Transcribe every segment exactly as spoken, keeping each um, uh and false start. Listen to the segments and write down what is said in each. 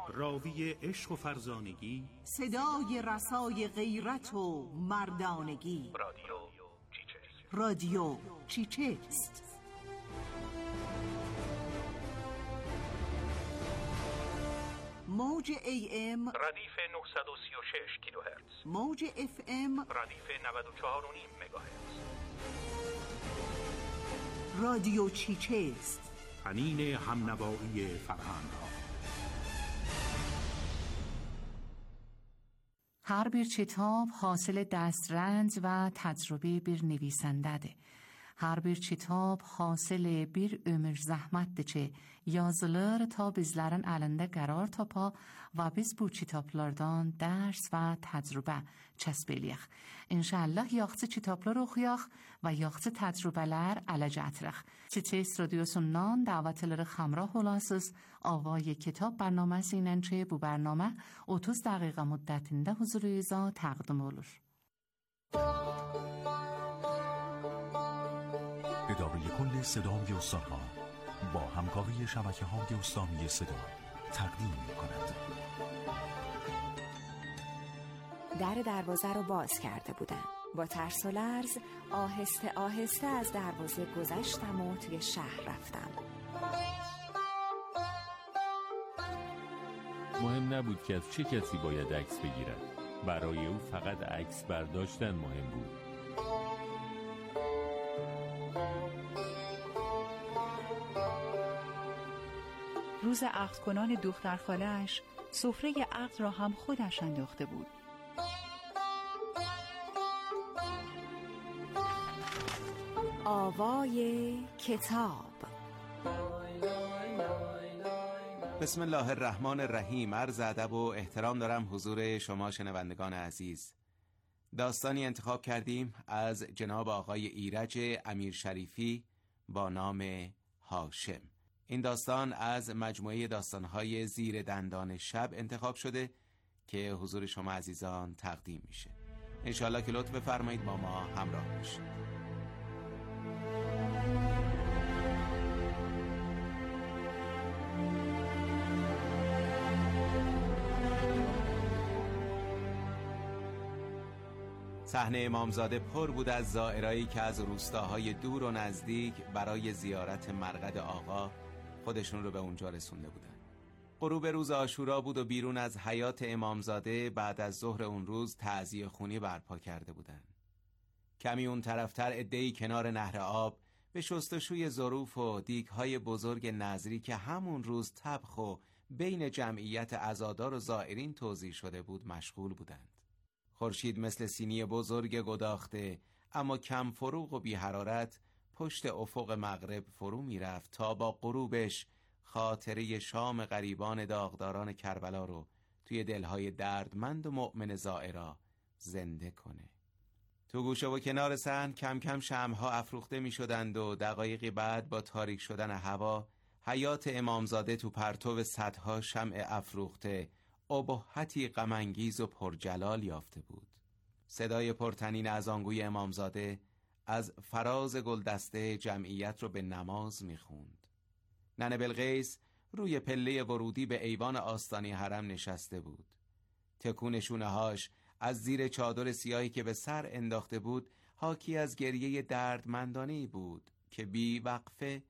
راوی عشق و فرزانگی، صدای رسای غیرت و مردانگی. رادیو چیچست. رادیو چیچست. موج ای ام ردیف نهصد و سی و شش کیلوهرتز، موج اف ام ردیف نود و چهار و نیم مگاهرتز. رادیو چیچست، حنین همنوایی فرهنگ‌ها. هر bir kitap حاصل دسترنج و تجربه bir نویسنده. Hər bir kitab hasil bir ömür zəhmətdir yazılır ta bizlərin əlində qərar tapa və biz bu kitablardan dərs və təcrübə kəsb eləyək. İnşallah yaxşı kitablar oxuyaq və yaxşı təcrübələr ələ gətirək. Çiçek radiosundan dəvətləri həmrah olasınız. Avay kitab برنامه‌si ilə ki bu برنامه otuz dəqiqə müddətində huzurunuza təqdim olur. اداره کل صدای استان‌ها با همکاری شبکه‌های اسلامی صدا تقدیم می‌کند. در دروازه رو باز کرده بودم. با ترس و لرز آهسته آهسته از دروازه گذشتم و توی شهر رفتم. مهم نبود که از چه کسی باید عکس بگیرد. برای او فقط عکس برداشتن مهم بود. روز عقد کنان دختر خاله‌اش سفره عقد را هم خودش انداخته بود. آوای کتاب. بسم الله الرحمن الرحیم. عرض ادب و احترام دارم حضور شما شنوندگان عزیز. داستانی انتخاب کردیم از جناب آقای ایرج امیرشریفی با نام هاشم. این داستان از مجموعه داستان‌های زیر دندان شب انتخاب شده که حضور شما عزیزان تقدیم میشه. انشالله که لطف بفرمایید با ما همراه باشید. صحنه امامزاده پر بود از زائرایی که از روستاهای دور و نزدیک برای زیارت مرقد آقا خودشون رو به اونجا رسونده بودن. غروب روز عاشورا بود و بیرون از حیات امامزاده بعد از ظهر اون روز تعزیه خونی برپا کرده بودن. کمی اون طرفتر عده‌ای کنار نهر آب به شستشوی ظروف و دیگ‌های بزرگ نظری که همون روز طبخ و بین جمعیت عزادار و زائرین توزیع شده بود مشغول بودند. خورشید مثل سینی بزرگ گداخته اما کم فروغ و بی حرارت پشت افق مغرب فرو می رفت تا با غروبش خاطره شام غریبان داغداران کربلا رو توی دلهای دردمند و مؤمن زائرا زنده کنه. تو گوشه و کنار صحن کم کم شمع‌ها افروخته می شدند و دقایقی بعد با تاریک شدن هوا حیات امامزاده تو پرتو صدها شمع افروخته ابهتی غم‌انگیز و پرجلال یافته بود. صدای پرطنین اذانگوی امامزاده از فراز گلدسته جمعیت رو به نماز میخوند. ننه بلقیس روی پله ورودی به ایوان آستانی حرم نشسته بود. تکون شونه‌هاش از زیر چادر سیاهی که به سر انداخته بود حاکی از گریه دردمندانه‌ای بود که بی وقفه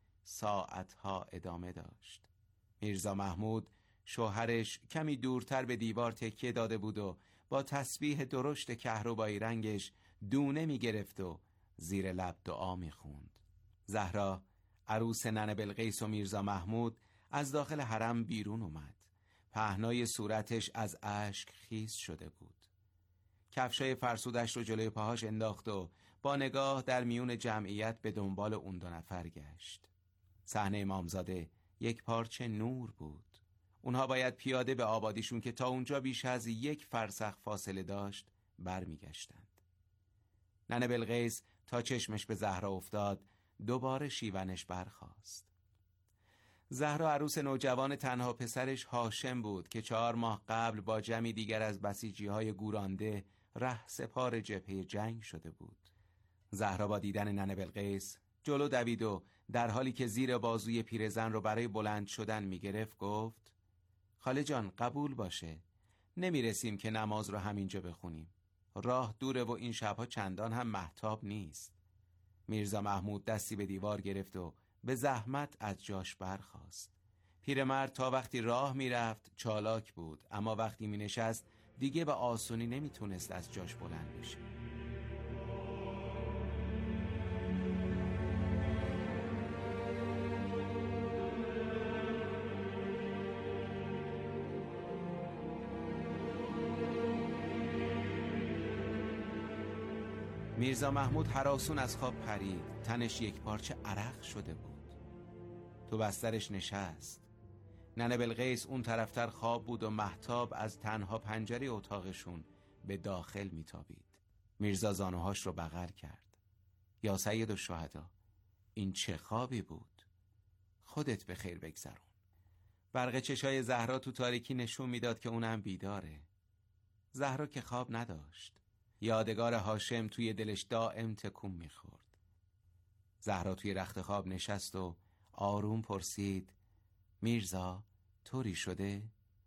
ساعتها ادامه داشت. میرزا محمود شوهرش کمی دورتر به دیوار تکیه داده بود و با تسبیح درشت کهربایی رنگش دونه می گرفت و زیر لب دعا می خوند. زهرا عروس ننه بلقیس و میرزا محمود از داخل حرم بیرون اومد. پهنای صورتش از اشک خیس شده بود. کفشای فرسودش رو جلوی پاهاش انداخت و با نگاه در میون جمعیت به دنبال اون دو نفر گشت. صحنه امامزاده یک پارچه نور بود. اونها باید پیاده به آبادیشون که تا اونجا بیش از یک فرسخ فاصله داشت برمی گشتند. ننه بلقیس تا چشمش به زهرا افتاد دوباره شیونش برخاست. زهرا عروس نوجوان تنها پسرش هاشم بود که چهار ماه قبل با جمعی دیگر از بسیجی‌های گورانده ره سپار جبهه جنگ شده بود. زهرا با دیدن ننه بلقیس جلو دوید و در حالی که زیر بازوی پیرزن رو برای بلند شدن میگرفت گفت: خاله جان قبول باشه، نمیرسیم که نماز رو همینجا بخونیم. راه دوره و این شبها چندان هم مهتاب نیست. میرزا محمود دستی به دیوار گرفت و به زحمت از جاش برخاست. پیرمرد تا وقتی راه میرفت چالاک بود، اما وقتی می نشست دیگه به آسونی نمیتونست از جاش بلند بشه. میرزا محمود هراسون از خواب پرید. تنش یک پارچه عرق شده بود. تو بسترش نشست. ننه بلقیس اون طرفتر خواب بود و مهتاب از تنها پنجره اتاقشون به داخل میتابید. میرزا زانوهاش رو بغل کرد. یا سید الشهدا، این چه خوابی بود؟ خودت به خیر بگذرون. برق چشای زهرا تو تاریکی نشون میداد که اونم بیداره. زهرا که خواب نداشت. یادگار هاشم توی دلش دائم تکون میخورد. زهرا توی رخت خواب نشست و آروم پرسید: میرزا طوری شده؟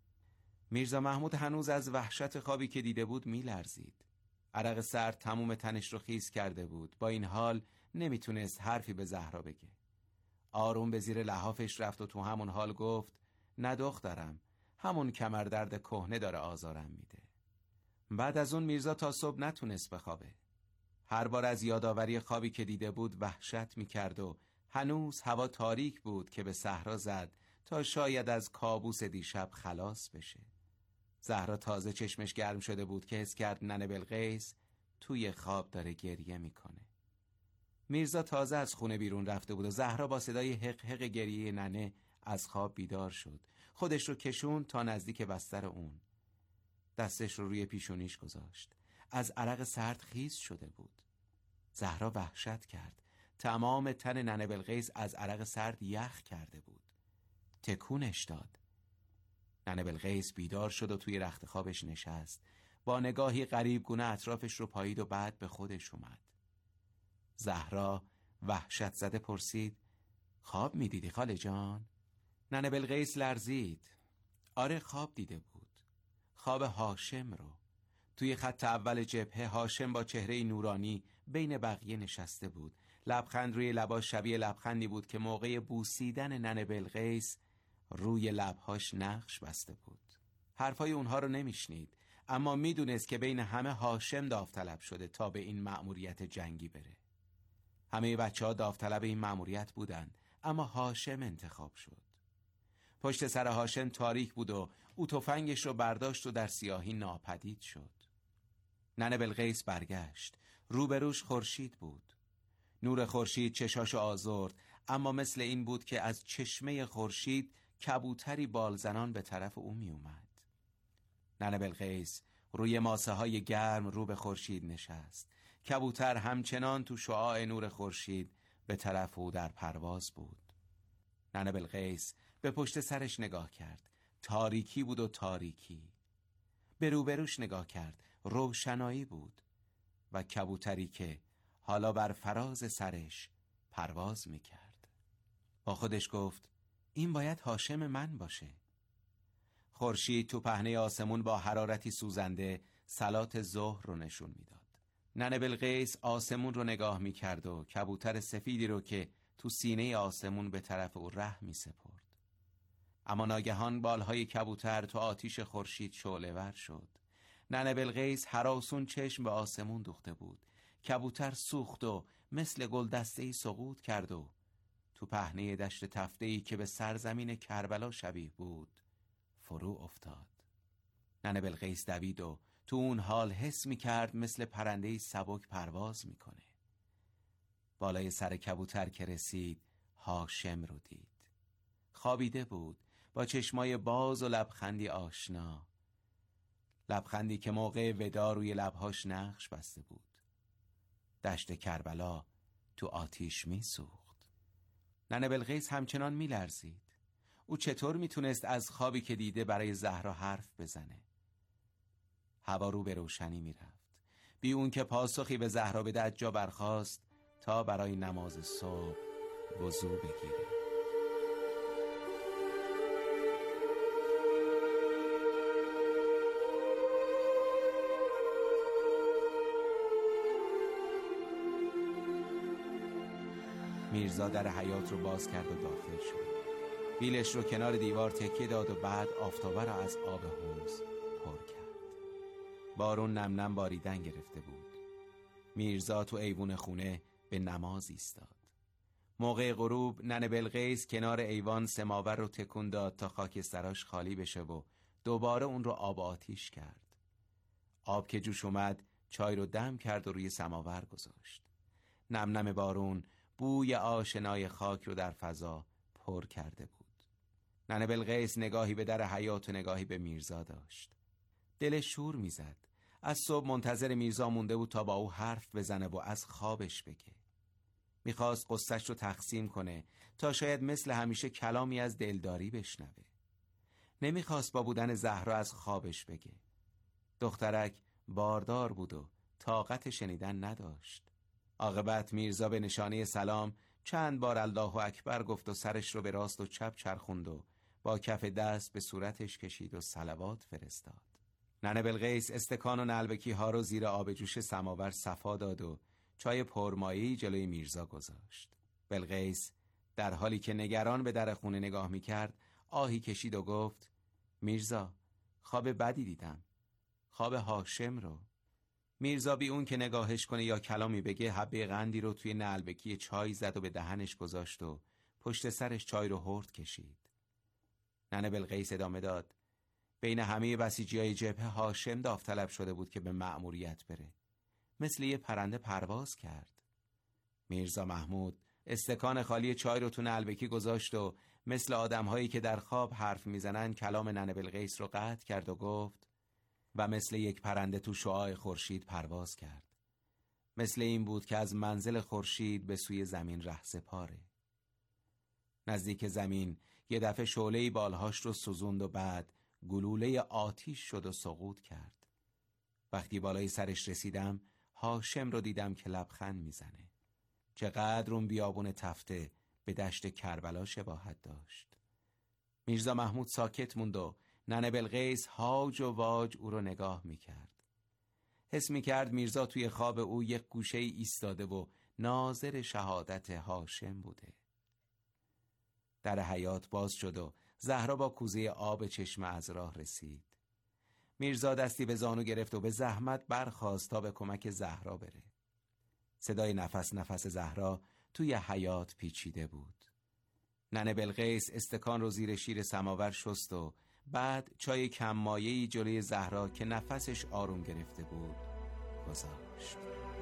میرزا محمود هنوز از وحشت خوابی که دیده بود میلرزید. عرق سرد تموم تنش رو خیس کرده بود. با این حال نمیتونست حرفی به زهرا بگه. آروم به زیر لحافش رفت و تو همون حال گفت: نه دخترم، همون کمردرد کهنه داره آزارم میده. بعد از اون میرزا تا صبح نتونست بخوابه. هر بار از یادآوری خوابی که دیده بود وحشت میکرد و هنوز هوا تاریک بود که به صحرا زد تا شاید از کابوس دیشب خلاص بشه. زهرا تازه چشمش گرم شده بود که حس کرد ننه بلقیس توی خواب داره گریه میکنه. میرزا تازه از خونه بیرون رفته بود و زهرا با صدای حق حق گریه ننه از خواب بیدار شد. خودش رو کشون تا نزدیک بستر اون. دستش رو روی پیشونیش گذاشت. از عرق سرد خیس شده بود. زهرا وحشت کرد. تمام تن ننه بلقیس از عرق سرد یخ کرده بود. تکونش داد. ننه بلقیس بیدار شد و توی رخت خوابش نشست. با نگاهی غریب گونه اطرافش رو پایید و بعد به خودش اومد. زهرا وحشت زده پرسید: خواب می دیدی خاله جان؟ ننه بلقیس لرزید. آره خواب دیده بود. خواب هاشم رو. توی خط اول جبهه هاشم با چهره نورانی بین بقیه نشسته بود. لبخند روی لباش شبیه لبخندی بود که موقع بوسیدن ننه بلقیس روی لبهاش نقش بسته بود. حرفای اونها رو نمیشنید، اما میدونست که بین همه هاشم داوطلب شده تا به این مأموریت جنگی بره. همه بچه ها داوطلب این مأموریت بودن، اما هاشم انتخاب شد. پشت سر هاشم تاریک بود و او تفنگش رو برداشت و در سیاهی ناپدید شد. ننه بلقیس برگشت. روبروش خورشید بود. نور خورشید چشاشو آزرد، اما مثل این بود که از چشمه خورشید کبوتری بالزنان به طرف او می اومد. ننه بلقیس روی ماسه های گرم رو به خورشید نشست. کبوتر همچنان تو شعاع نور خورشید به طرف او در پرواز بود. ننه بلقیس به پشت سرش نگاه کرد. تاریکی بود و تاریکی. به روبروش نگاه کرد. روشنایی بود و کبوتری که حالا بر فراز سرش پرواز میکرد. با خودش گفت: این باید هاشم من باشه. خورشید تو پهنه آسمون با حرارتی سوزنده صلات ظهر رو نشون میداد. ننه بلقیس آسمون رو نگاه میکرد و کبوتر سفیدی رو که تو سینه آسمون به طرف او ره میسپرد. اما ناگهان بالهای کبوتر تو آتیش خورشید شعله‌ور شد. ننه بلقیس هراسون چشم به آسمون دوخته بود. کبوتر سوخت و مثل گلدسته‌ای سقوط کرد و تو پهنه دشت تفته‌ای که به سرزمین کربلا شبیه بود فرو افتاد. ننه بلقیس دوید و تو اون حال حس می کرد مثل پرنده‌ای سبک پرواز میکنه. بالای سر کبوتر که رسید هاشم رو دید. خوابیده بود با چشمای باز و لبخندی آشنا. لبخندی که موقع ودا روی لبهاش نقش بسته بود. دشت کربلا تو آتیش می سوخت. ننه بلقیس همچنان می لرزید. او چطور می تونست از خوابی که دیده برای زهرا حرف بزنه؟ هوا رو به روشنی می رفت. بی اون که پاسخی به زهرا بده از جا برخاست تا برای نماز صبح وضو بگیره. میرزا در حیاط رو باز کرد و داخل شد. بیلش رو کنار دیوار تکیه داد و بعد آفتابه را از آب حوض پر کرد. بارون نم نم باریدن گرفته بود. میرزا تو ایوون خونه به نماز ایستاد. موقع غروب ننه بلقیس کنار ایوان سماور رو تکون داد تا خاکستراش خالی بشه و دوباره اون رو آب آتیش کرد. آب که جوش اومد چای رو دم کرد و روی سماور گذاشت. نم نم بارون بوی آشنای خاک رو در فضا پر کرده بود. ننه بلقیس نگاهی به در حیاط و نگاهی به میرزا داشت. دلش شور میزد. از صبح منتظر میرزا مونده بود تا با او حرف بزنه و از خوابش بگه. میخواست قصهش رو تقسیم کنه تا شاید مثل همیشه کلامی از دلداری بشنوه. نمیخواست با بودن زهرا از خوابش بگه. دخترک باردار بود و طاقت شنیدن نداشت. عاقبت میرزا به نشانه سلام چند بار الله اکبر گفت و سرش رو به راست و چپ چرخوند و با کف دست به صورتش کشید و صلوات فرستاد. ننه بلقیس استکان و نلبکی ها رو زیر آب جوش سماور صفا داد و چای پرمایی جلوی میرزا گذاشت. بلقیس در حالی که نگران به در خونه نگاه میکرد آهی کشید و گفت: میرزا، خواب بدی دیدم، خواب هاشم رو. میرزا بی اون که نگاهش کنه یا کلامی بگه حبه قندی رو توی نلبکی چای زد و به دهنش گذاشت و پشت سرش چای رو هرد کشید. ننه بلقیس ادامه داد: بین همه بسیجیای جبهه هاشم داوطلب شده بود که به مأموریت بره. مثل یه پرنده پرواز کرد. میرزا محمود استکان خالی چای رو تو نلبکی گذاشت و مثل آدم‌هایی که در خواب حرف میزنن کلام ننه بلقیس رو قطع کرد و گفت: و مثل یک پرنده تو شعاع خورشید پرواز کرد. مثل این بود که از منزل خورشید به سوی زمین رهسپاره. نزدیک زمین یه دفعه شعله‌ای بالهاش رو سوزوند و بعد گلوله آتیش شد و سقوط کرد. وقتی بالای سرش رسیدم هاشم رو دیدم که لبخند میزنه. چقدر اون بیابون تفته به دشت کربلا شباهت داشت. میرزا محمود ساکت موند و ننه بلقیس هاج و واج او رو نگاه میکرد. حس میکرد میرزا توی خواب او یک گوشه ایستاده و ناظر شهادت هاشم بوده. در حیاط باز شد و زهرا با کوزه آب چشمه از راه رسید. میرزا دستی به زانو گرفت و به زحمت برخاست تا به کمک زهرا بره. صدای نفس نفس زهرا توی حیاط پیچیده بود. ننه بلقیس استکان رو زیر شیر سماور شست و بعد چای کم مایه‌ای جلوی زهرا که نفسش آروم گرفته بود گذاشت.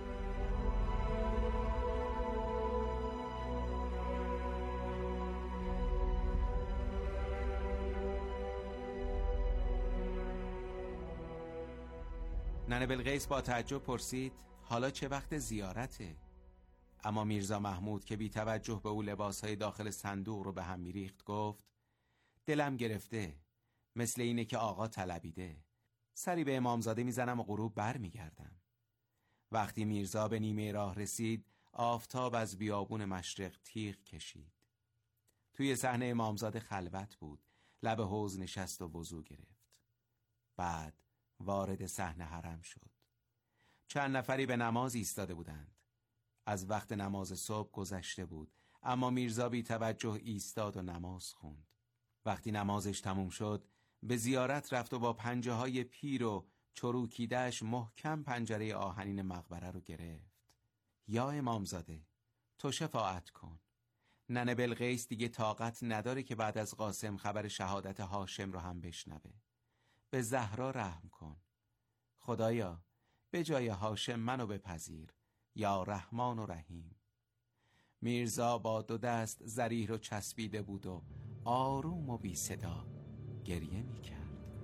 ننه بلقیس با تعجب پرسید: حالا چه وقت زیارته؟ اما میرزا محمود که بی توجه به او لباسهای داخل صندوق رو به هم میریخت گفت: دلم گرفته، مثل اینه که آقا طلبیده. سری به امامزاده میزنم و غروب بر میگردم. وقتی میرزا به نیمه راه رسید آفتاب از بیابون مشرق تیغ کشید. توی صحنه امامزاده خلوت بود. لب حوض نشست و وضو گرفت. بعد وارد صحنه حرم شد. چند نفری به نماز ایستاده بودند. از وقت نماز صبح گذشته بود، اما میرزا بی توجه ایستاد و نماز خوند. وقتی نمازش تموم شد به زیارت رفت و با پنجه های پیر و چروکیده‌اش محکم پنجره آهنین مقبره رو گرفت. یا امامزاده، تو شفاعت کن. ننه بلقیس دیگه طاقت نداره که بعد از قاسم خبر شهادت هاشم رو هم بشنوه. به زهرا رحم کن. خدایا به جای هاشم منو بپذیر، یا رحمان و رحیم. میرزا با دو دست زریح رو چسبیده بود و آروم و بی صدا گریه می کرد.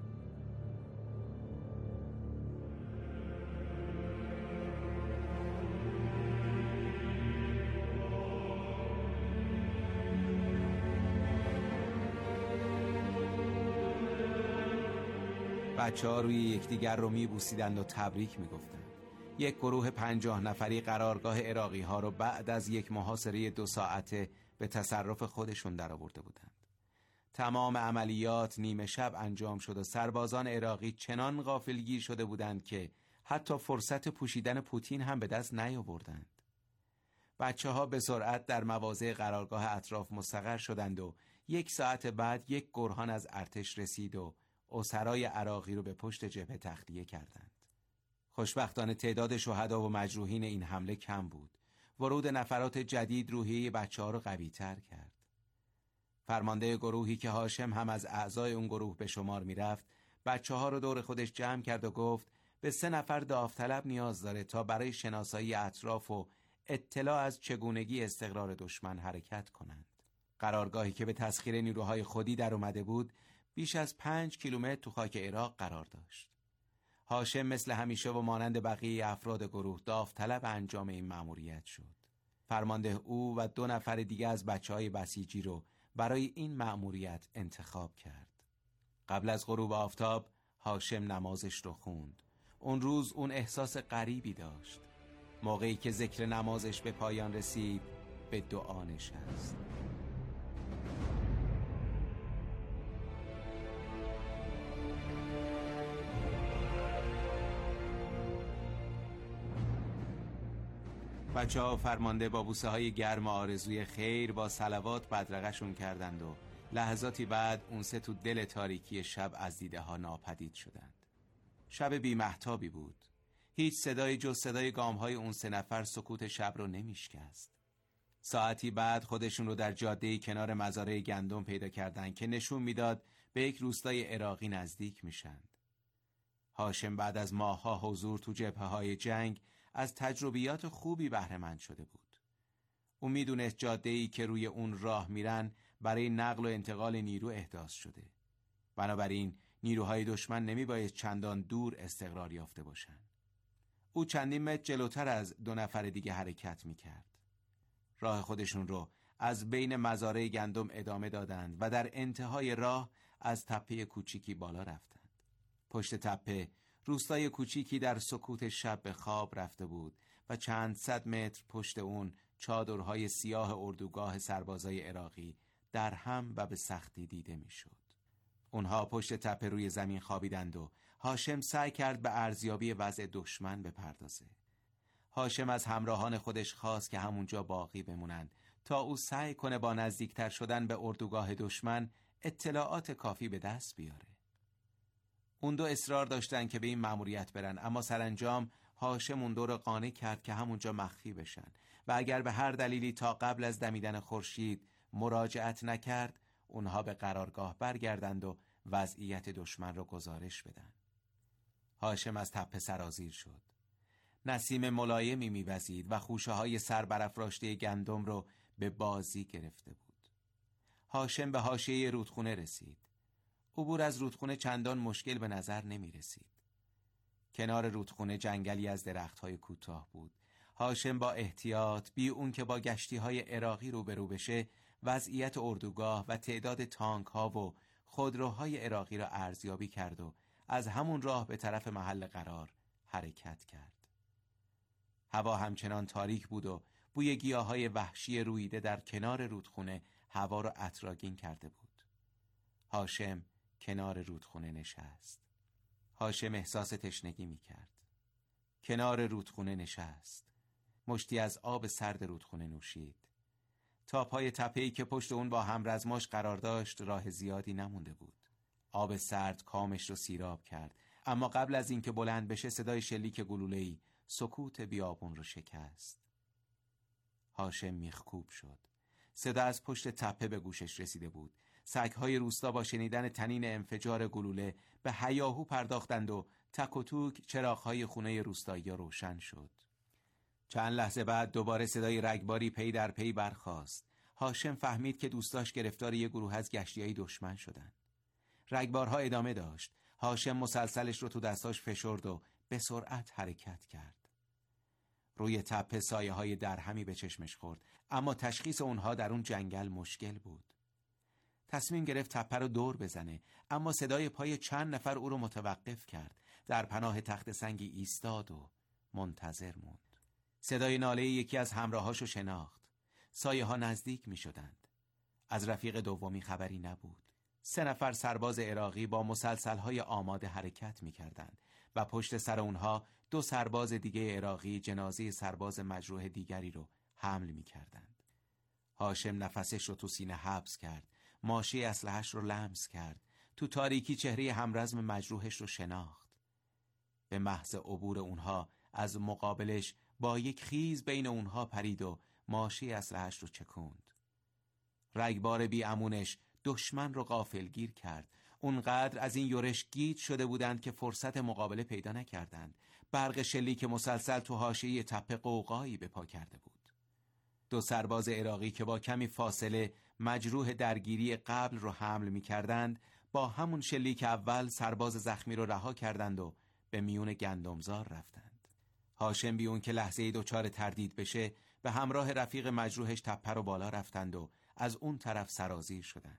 بچه ها روی یکدیگر رو می بوسیدند و تبریک می گفتند. یک گروه پنجاه نفری قرارگاه عراقی ها رو بعد از یک محاصره دو ساعته به تصرف خودشون در آورده بودند. تمام عملیات نیمه شب انجام شد و سربازان عراقی چنان غافلگیر شده بودند که حتی فرصت پوشیدن پوتین هم به دست نیاوردند. بچه ها به سرعت در مواضع قرارگاه اطراف مستقر شدند و یک ساعت بعد یک گرهان از ارتش رسید و اسرای عراقی رو به پشت جبهه تخلیه کردند. خوشبختانه تعداد شهدا و مجروحین این حمله کم بود. ورود نفرات جدید روحیه بچه ها رو قوی تر کرد. فرمانده گروهی که هاشم هم از اعضای اون گروه به شمار می رفت، بچه ها رو دور خودش جمع کرد و گفت به سه نفر داوطلب نیاز داره تا برای شناسایی اطراف و اطلاع از چگونگی استقرار دشمن حرکت کنند. قرارگاهی که به تسخیر نیروهای خودی در اومده بود بیش از پنج کیلومتر تو خاک عراق قرار داشت. هاشم مثل همیشه و مانند بقیه افراد گروه داوطلب انجام این مأموریت شد. فرمانده او و دو نفر دیگه از بچه‌های بسیجی رو برای این مأموریت انتخاب کرد. قبل از غروب آفتاب هاشم نمازش رو خوند. اون روز اون احساس غریبی داشت. موقعی که ذکر نمازش به پایان رسید به دعا نشست. بچه ها فرمانده با بوسه های گرم آرزوی خیر با صلوات بدرقشون کردند و لحظاتی بعد اون سه تو دل تاریکی شب از دیده ها ناپدید شدند. شب بی مهتابی بود. هیچ صدای جز صدای گام های اون سه نفر سکوت شب رو نمیشکست. ساعتی بعد خودشون رو در جاده‌ای کنار مزارع گندم پیدا کردند که نشون میداد به یک روستای عراقی نزدیک میشند. هاشم بعد از ماه‌ها حضور تو جبهه‌های جنگ از تجربیات خوبی بهره مند شده بود. او میدونست جاده‌ای که روی اون راه میرن برای نقل و انتقال نیرو احداث شده. بنابراین نیروهای دشمن نمیباید چندان دور استقرار یافته باشن. او چندین متر جلوتر از دو نفر دیگه حرکت میکرد. راه خودشون رو از بین مزارع گندم ادامه دادند و در انتهای راه از تپه کوچیکی بالا رفتند. پشت تپه روستای کوچیکی در سکوت شب به خواب رفته بود و چند صد متر پشت اون چادرهای سیاه اردوگاه سربازای عراقی در هم و به سختی دیده میشد. اونها پشت تپه روی زمین خوابیدند و هاشم سعی کرد به ارزیابی وضع دشمن بپردازه. هاشم از همراهان خودش خواست که همونجا باقی بمونند تا او سعی کنه با نزدیکتر شدن به اردوگاه دشمن اطلاعات کافی به دست بیاره. اون دو اصرار داشتن که به این مأموریت برن، اما سرانجام هاشم اون دو رو قانع کرد که همونجا مخفی بشن و اگر به هر دلیلی تا قبل از دمیدن خورشید مراجعت نکرد اونها به قرارگاه برگردند و وضعیت دشمن رو گزارش بدن. هاشم از تپه سرازیر شد. نسیم ملایمی میوزید و خوشه های سر برافراشته گندم رو به بازی گرفته بود. هاشم به حاشیه رودخونه رسید. عبور از رودخونه چندان مشکل به نظر نمی رسید. کنار رودخونه جنگلی از درخت‌های کوتاه بود. هاشم با احتیاط بی اون که با گشتی‌های عراقی روبرو بشه وضعیت اردوگاه و تعداد تانک‌ها و خودروهای عراقی را ارزیابی کرد و از همون راه به طرف محل قرار حرکت کرد. هوا همچنان تاریک بود و بوی گیاهای وحشی رویده در کنار رودخونه هوا را عطرآگین کرده بود. هاشم کنار رودخونه نشست. هاشم احساس تشنگی می کرد. کنار رودخونه نشست. مشتی از آب سرد رودخونه نوشید. تا پای تپه‌ای که پشت اون با همرزماش قرار داشت راه زیادی نمونده بود. آب سرد کامش رو سیراب کرد، اما قبل از اینکه بلند بشه صدای شلیک گلوله‌ای سکوت بیابون رو شکست. هاشم میخکوب شد. صدا از پشت تپه به گوشش رسیده بود. سگ‌های روستا با شنیدن طنین انفجار گلوله به هیاهو پرداختند و تک و توک چراغ‌های خونه روستایی روشن شد. چند لحظه بعد دوباره صدای رگباری پی در پی برخاست. هاشم فهمید که دوستاش گرفتار یک گروه از گشتی‌های دشمن شدن. رگبارها ادامه داشت. هاشم مسلسلش رو تو دستاش فشرد و به سرعت حرکت کرد. روی تپه سایه‌های درهمی به چشمش خورد، اما تشخیص اونها در اون جنگل مشکل بود. تصمیم گرفت تپه رو دور بزنه، اما صدای پای چند نفر او رو متوقف کرد. در پناه تخت سنگی ایستاد و منتظر موند. صدای ناله یکی از همراهاشو شناخت. سایه ها نزدیک می شدند. از رفیق دومی خبری نبود. سه نفر سرباز عراقی با مسلسل‌های آماده حرکت می کردند و پشت سر اونها دو سرباز دیگه عراقی جنازه سرباز مجروح دیگری رو حمل می کردند. هاشم نفسش رو تو سینه حبس کرد، ماشه اسلحه‌اش رو لمس کرد، تو تاریکی چهره همرزم مجروحش رو شناخت. به محض عبور اونها از مقابلش با یک خیز بین اونها پرید و ماشه اسلحه‌اش رو چکوند. رگبار بی امونش دشمن رو غافلگیر کرد. اونقدر از این یورش گیج شده بودند که فرصت مقابله پیدا نکردند. برق شلیک مسلسل تو حاشیه تپه قوقایی به پا کرده بود. دو سرباز عراقی که با کمی فاصله مجروح درگیری قبل رو حمل می کردند، با همون شلیک اول سرباز زخمی رو رها کردند و به میون گندمزار رفتند. هاشم بی اون که لحظه‌ای دچار تردید بشه، به همراه رفیق مجروحش تپه رو بالا رفتند و از اون طرف سرازیر شدند.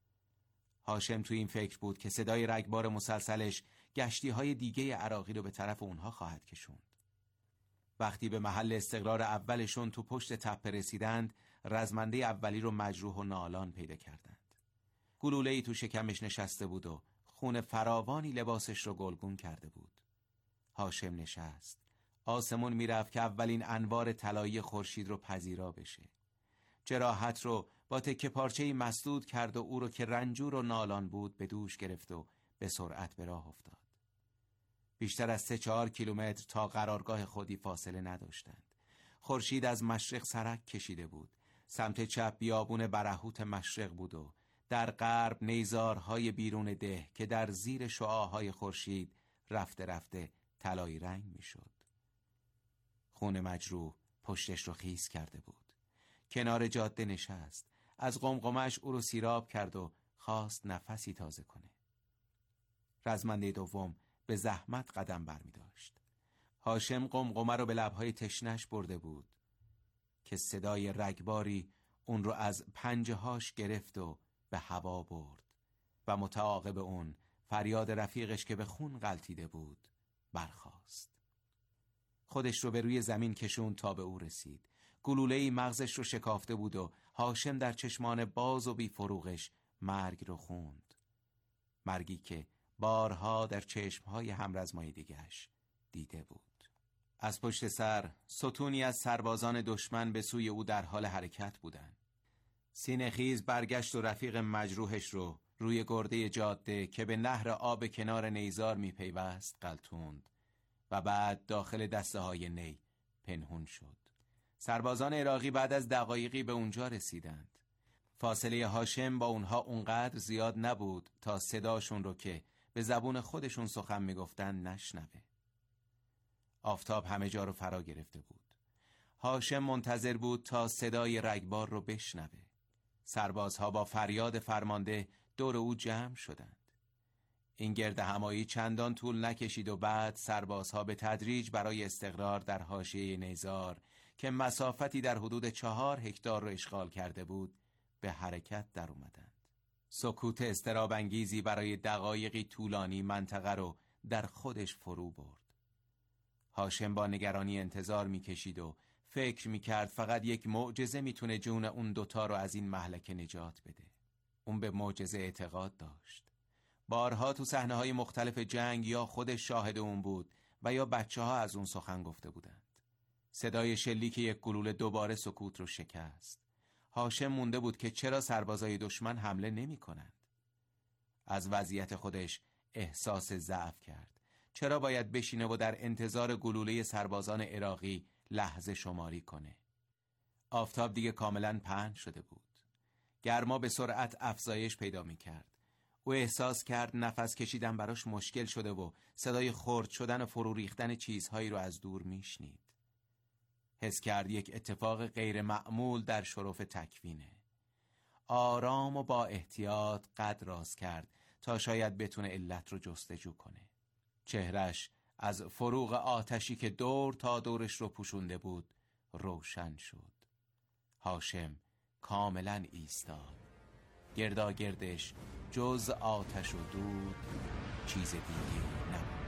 هاشم تو این فکر بود که صدای رگبار مسلسلش گشتی های دیگه عراقی رو به طرف اونها خواهد کشوند. وقتی به محل استقرار اولشون تو پشت تپه رسیدند، رزمنده اولی رو مجروح و نالان پیدا کردند. گلوله‌ای تو شکمش نشسته بود و خون فراوانی لباسش رو گلگون کرده بود. هاشم نشست. آسمون میرفت که اولین انوار طلایی خورشید رو پذیرا بشه. جراحت رو با تکه پارچه‌ای مسدود کرد و او رو که رنجور و نالان بود به دوش گرفت و به سرعت به راه افتاد. بیشتر از سه چهار کیلومتر تا قرارگاه خودی فاصله نداشتند. خورشید از مشرق سرک کشیده بود. سمت چپ بیابون برهوت مشرق بود و در غرب نیزارهای بیرون ده که در زیر شعاعهای خورشید رفته رفته طلایی رنگ میشد. خون مجروح پشتش رو خیس کرده بود. کنار جاده نشست. از قمقمش او رو سیراب کرد و خواست نفسی تازه کنه. رزمنده دوم به زحمت قدم برمی داشت. هاشم قمقمه رو به لبهای تشنش برده بود که صدای رگباری اون رو از پنجه هاش گرفت و به هوا برد و متعاقب اون فریاد رفیقش که به خون غلطیده بود برخاست. خودش رو به روی زمین کشوند تا به او رسید. گلوله‌ای مغزش رو شکافته بود و هاشم در چشمان باز و بی فروغش مرگ رو خوند. مرگی که بارها در چشمهای همرزمای دیگه‌اش دیده بود. از پشت سر ستونی از سربازان دشمن به سوی او در حال حرکت بودند. سینه خیز برگشت و رفیق مجروحش رو روی گرده جاده که به نهر آب کنار نیزار می پیوست غلتوند و بعد داخل دسته های نی پنهون شد. سربازان عراقی بعد از دقایقی به اونجا رسیدند. فاصله هاشم با اونها اونقدر زیاد نبود تا صداشون رو که به زبون خودشون سخن میگفتن نشنوه. آفتاب همه جا رو فرا گرفته بود. هاشم منتظر بود تا صدای رگبار رو بشنوه. سربازها با فریاد فرمانده دور او جمع شدند. این گرد همایی چندان طول نکشید و بعد سربازها به تدریج برای استقرار در حاشیه نیزار که مسافتی در حدود چهار هکتار رو اشغال کرده بود به حرکت در اومدند. سکوت اضطراب انگیزی برای دقایقی طولانی منطقه رو در خودش فرو برد. هاشم با نگرانی انتظار میکشید و فکر میکرد فقط یک معجزه میتونه جون اون دوتا رو از این مهلکه نجات بده. اون به معجزه اعتقاد داشت. بارها تو صحنه‌های مختلف جنگ یا خودش شاهد اون بود و یا بچه‌ها از اون سخن گفته بودند. صدای شلیک یک گلوله دوباره سکوت رو شکست. هاشم مونده بود که چرا سربازای دشمن حمله نمی کنند. از وضعیت خودش احساس ضعف کرد. چرا باید بشینه و در انتظار گلوله سربازان عراقی لحظه شماری کنه؟ آفتاب دیگه کاملا پهن شده بود. گرما به سرعت افزایش پیدا می کرد. او احساس کرد نفس کشیدن براش مشکل شده و صدای خرد شدن و فرو ریختن چیزهایی رو از دور می شنید. حس کرد یک اتفاق غیر معمول در شرف تکوینه. آرام و با احتیاط قد راست کرد تا شاید بتونه علت رو جستجو کنه. چهرش از فروغ آتشی که دور تا دورش رو پوشونده بود روشن شد. هاشم کاملا ایستاد. گردا گردش جز آتش و دود چیز دیگه نبود.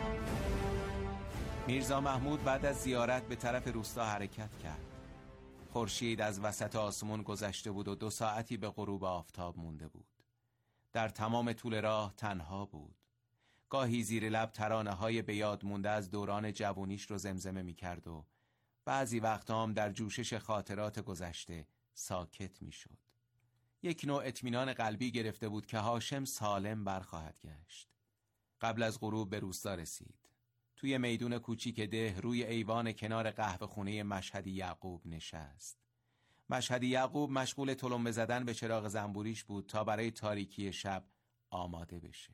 میرزا محمود بعد از زیارت به طرف روستا حرکت کرد. خورشید از وسط آسمون گذشته بود و دو ساعتی به غروب آفتاب مونده بود. در تمام طول راه تنها بود. گاهی زیر لب ترانه های به یاد مونده از دوران جوونیش رو زمزمه می کرد و بعضی وقتا هم در جوشش خاطرات گذشته ساکت می شد. یک نوع اطمینان قلبی گرفته بود که هاشم سالم برخواهد گشت. قبل از غروب به روستا رسید. توی میدون کوچیک ده روی ایوان کنار قهوه خونه مشهدی یعقوب نشست. مشهدی یعقوب مشغول تلمبه زدن به چراغ زنبوریش بود تا برای تاریکی شب آماده بشه.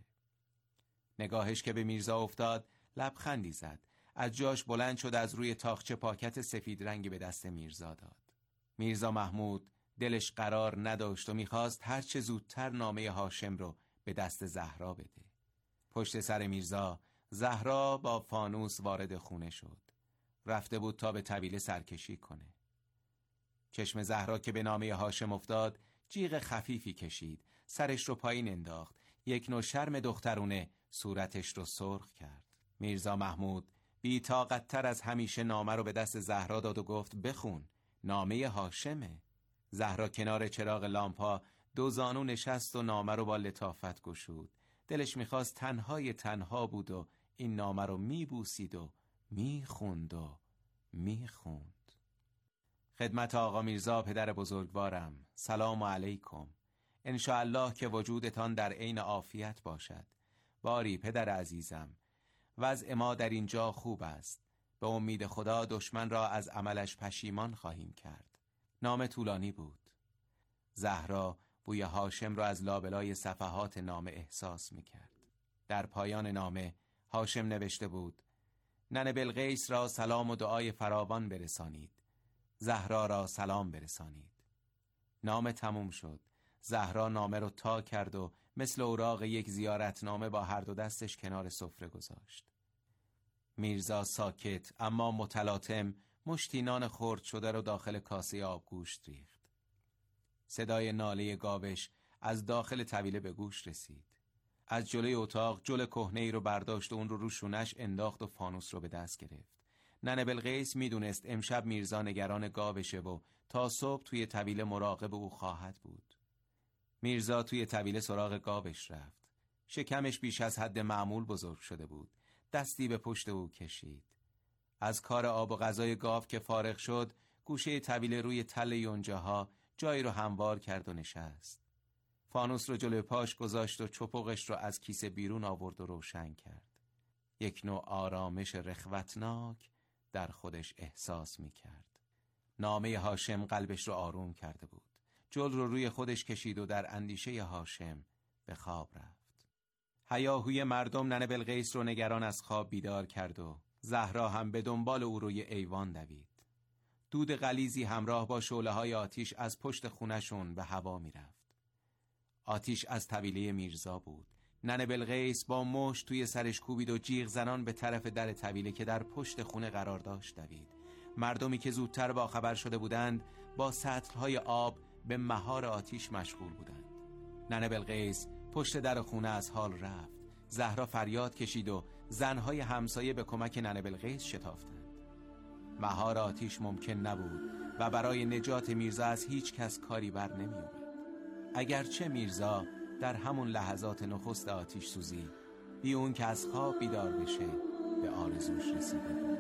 نگاهش که به میرزا افتاد لبخندی زد. از جاش بلند شد، از روی تاقچه پاکت سفید رنگی به دست میرزا داد. میرزا محمود دلش قرار نداشت و میخواست هر چه زودتر نامه هاشم رو به دست زهرا بده. پشت سر میرزا زهرا با فانوس وارد خونه شد. رفته بود تا به طویله سرکشی کنه. چشم زهرا که به نامه هاشم افتاد جیغ خفیفی کشید، سرش رو پایین انداخت. یک نوع شرم دخترونه صورتش رو سرخ کرد. میرزا محمود بی طاقت تر از همیشه نامه رو به دست زهرا داد و گفت بخون، نامه هاشمه. زهرا کنار چراغ لامپا دو زانو نشست و نامه رو با لطافت گشود. دلش میخواست تنهای تنها بود و این نامه رو میبوسید و میخوند و میخوند. خدمت آقا میرزا پدر بزرگوارم، سلام علیکم. انشاءالله که وجودتان در عین عافیت باشد. باری پدر عزیزم، وضع ما در اینجا خوب است. به امید خدا دشمن را از عملش پشیمان خواهیم کرد. نامه طولانی بود. زهرا بوی هاشم را از لابلای صفحات نامه احساس میکرد. در پایان نامه هاشم نوشته بود: ننه بلقیس را سلام و دعای فراوان برسانید. زهرا را سلام برسانید. نامه تموم شد. زهرا نامه رو تا کرد و مثل اوراق یک زیارتنامه با هر دو دستش کنار سفره گذاشت. میرزا ساکت اما متلاطم مشتی نان خرد شده رو داخل کاسه آبگوشت ریخت. صدای ناله گاوش از داخل طویله به گوش رسید. از جلوی اتاق جل کهنه‌ای رو برداشت و اون رو رو شونش انداخت و فانوس رو به دست گرفت. ننه بلقیس میدونست امشب میرزا نگران گاوشه و تا صبح توی طویله مراقب او خواهد بود. میرزا توی طویله سراغ گاوش رفت. شکمش بیش از حد معمول بزرگ شده بود. دستی به پشت او کشید. از کار آب و غذای گاو که فارغ شد، گوشه طویله روی تل یونجه‌ها جایی رو هموار کرد و نشست. فانوس رو جلوی پاش گذاشت و چپقش رو از کیسه بیرون آورد و روشن کرد. یک نوع آرامش رخوتناک در خودش احساس می کرد. نامه هاشم قلبش رو آروم کرده بود. جل رو روی خودش کشید و در اندیشه هاشم به خواب رفت. هیاهوی مردم ننه بلقیس رو نگران از خواب بیدار کرد و زهرا هم به دنبال او روی ایوان دوید. دود غلیظی همراه با شعله‌های آتیش از پشت خونشون به هوا می رفت. آتیش از طویله میرزا بود. ننه بلقیس با مشت توی سرش کوبید و جیغ زنان به طرف در طویله که در پشت خونه قرار داشت دوید. مردمی که زودتر با خبر شده بودند با سطل‌های آب به مهار آتیش مشغول بودند. ننه بلقیس پشت در خونه از حال رفت. زهرا فریاد کشید و زنهای همسایه به کمک ننه بلقیس شتافتند. مهار آتیش ممکن نبود و برای نجات میرزا از هیچ کس کاری بر نمی اومد. اگرچه میرزا در همون لحظات نخست آتیش سوزی بی اون که از خواب بیدار بشه به آرزوش رسیده بود.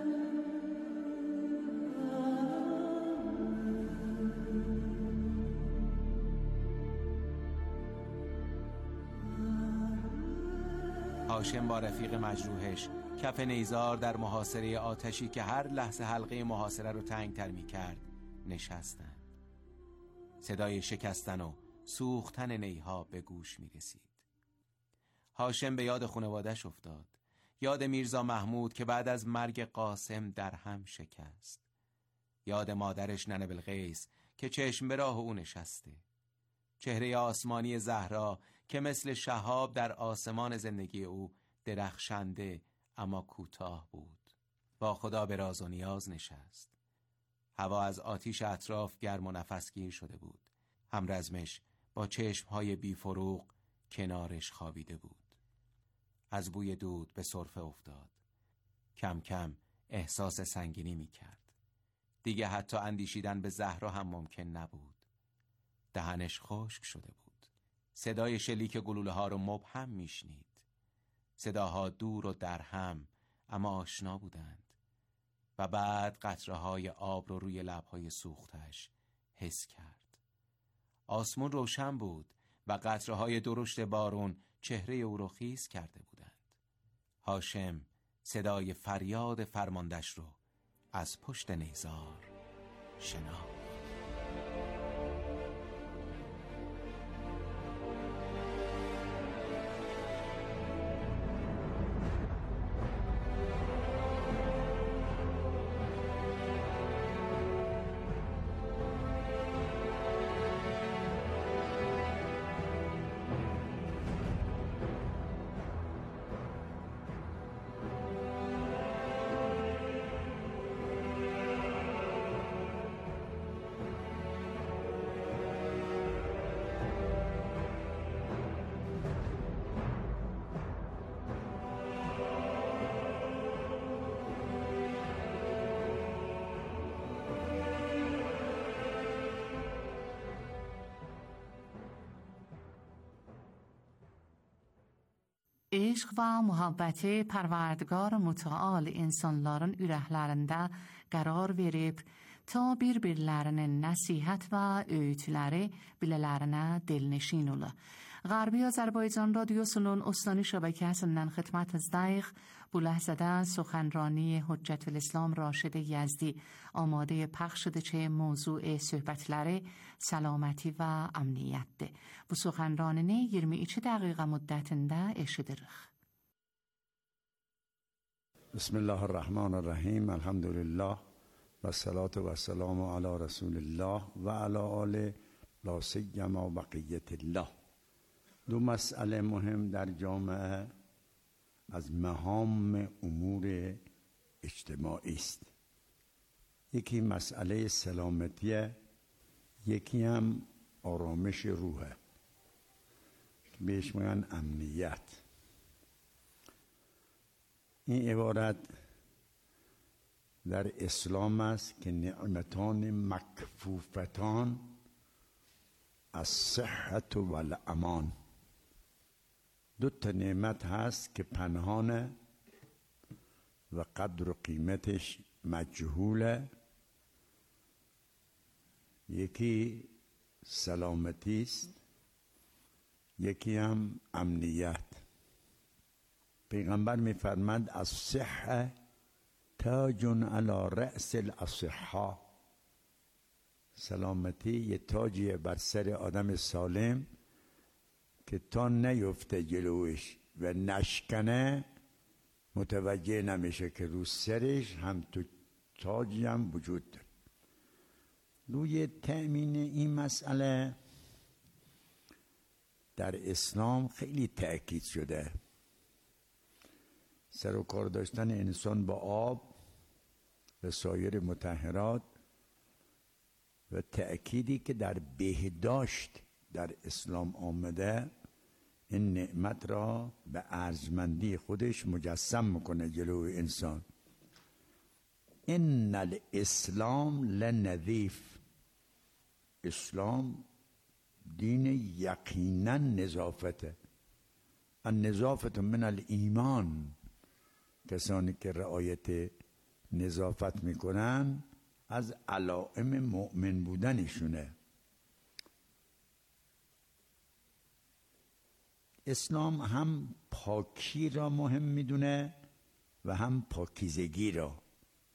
هاشم با رفیق مجروحش کف نیزار در محاصره آتشی که هر لحظه حلقه محاصره رو تنگ‌تر می‌کرد نشستند. صدای شکستن و سوختن نیها به گوش می‌رسید. هاشم به یاد خانواده‌اش افتاد. یاد میرزا محمود که بعد از مرگ قاسم در هم شکست. یاد مادرش ننه بلقیس که چشم به راه او نشسته. چهره آسمانی زهرا که مثل شهاب در آسمان زندگی او درخشنده اما کوتاه بود. با خدا به راز و نیاز نشست. هوا از آتیش اطراف گرم و نفسگیر شده بود. همرزمش با چشمهای بی فروغ کنارش خوابیده بود. از بوی دود به سرفه افتاد. کم کم احساس سنگینی می کرد. دیگه حتی اندیشیدن به زهرا هم ممکن نبود. دهنش خشک شده بود. صدای شلیک گلوله ها رو مبهم میشنید. صداها دور و در هم اما آشنا بودند. و بعد قطره های آب رو روی لبهای سوختش حس کرد. آسمون روشن بود و قطره های درشت بارون چهره او رو خیس کرده بودند. هاشم صدای فریاد فرماندش رو از پشت نیزار شناخت. Eşq ve muhabbeti Parvardigar Mutaal insanların ürəklərində qərar verib, ta bir-birlərinin nəsihət və öğütləri bilələrinə dilnişin ola. غربی آذربایجان رادیوسونun استانی شبکه‌سından خدمت‌اzdayıq. Bu ləhzədə سخنرانی حجت الاسلام راشد یزدی آماده پخش چه موضوع söhbətləri سلامتی və امنیتdir. Bu سخنرانini iyirmi iki dəqiqə müddətində eşidirik. بسم الله الرحمن الرحیم. الحمد لله و الصلاة و السلام علی رسول الله و علی آله لا سیما بقیة الله. دو مسئله مهم در جامعه از مهام امور اجتماعی است. یکی مسئله سلامتیه، یکی هم آرامش روحه که بهش میگن امنیت. این عبارت در اسلام است که نعمتان مکفوفتان الصحت و الامان، دو تا نعمت هست که پنهانه و قدر و قیمتش مجهوله. یکی سلامتی است، یکی هم امنیت. پیغمبر می‌فرماید الصحه تاج علی رأس الاصحاء. سلامتی یه تاجیه بر سر آدم سالم که تا نیفته جلوش و نشکنه متوجه نمیشه که رو سرش هم تو تاجی هم وجود داره. روی تأمین این مسئله در اسلام خیلی تأکید شده. سر و کار داشتن انسان با آب و سایر مطهرات و تأکیدی که در بهداشت در اسلام آمده این نعمت را به ارجمندی خودش مجسم میکنه جلو انسان. ان الاسلام لنظیف. اسلام دین یقینا نظافته. النظافت من الایمان. کسانی که رعایت نظافت میکنن از علائم مؤمن بودنشونه. اسلام هم پاکی را مهم میدونه و هم پاکیزگی را.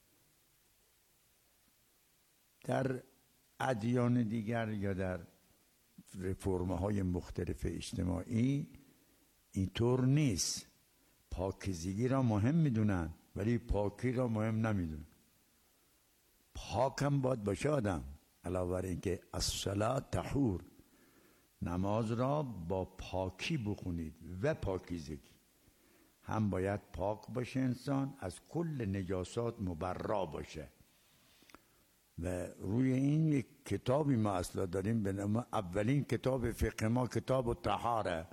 در ادیان دیگر یا در رفرم‌های مختلف اجتماعی اینطور نیست. پاکیزگی را مهم میدونن ولی پاکی را مهم نمیدونن. پاک هم باید باشه آدم. علاوه بر اینکه الصلاة طهور، نماز را با پاکی بخونید و پاکیزگی. هم باید پاک باشه انسان، از کل نجاسات مبرا باشه. و روی این یک کتابی ما اصلا داریم به نام اولین کتاب فقه ما، کتاب الطهاره.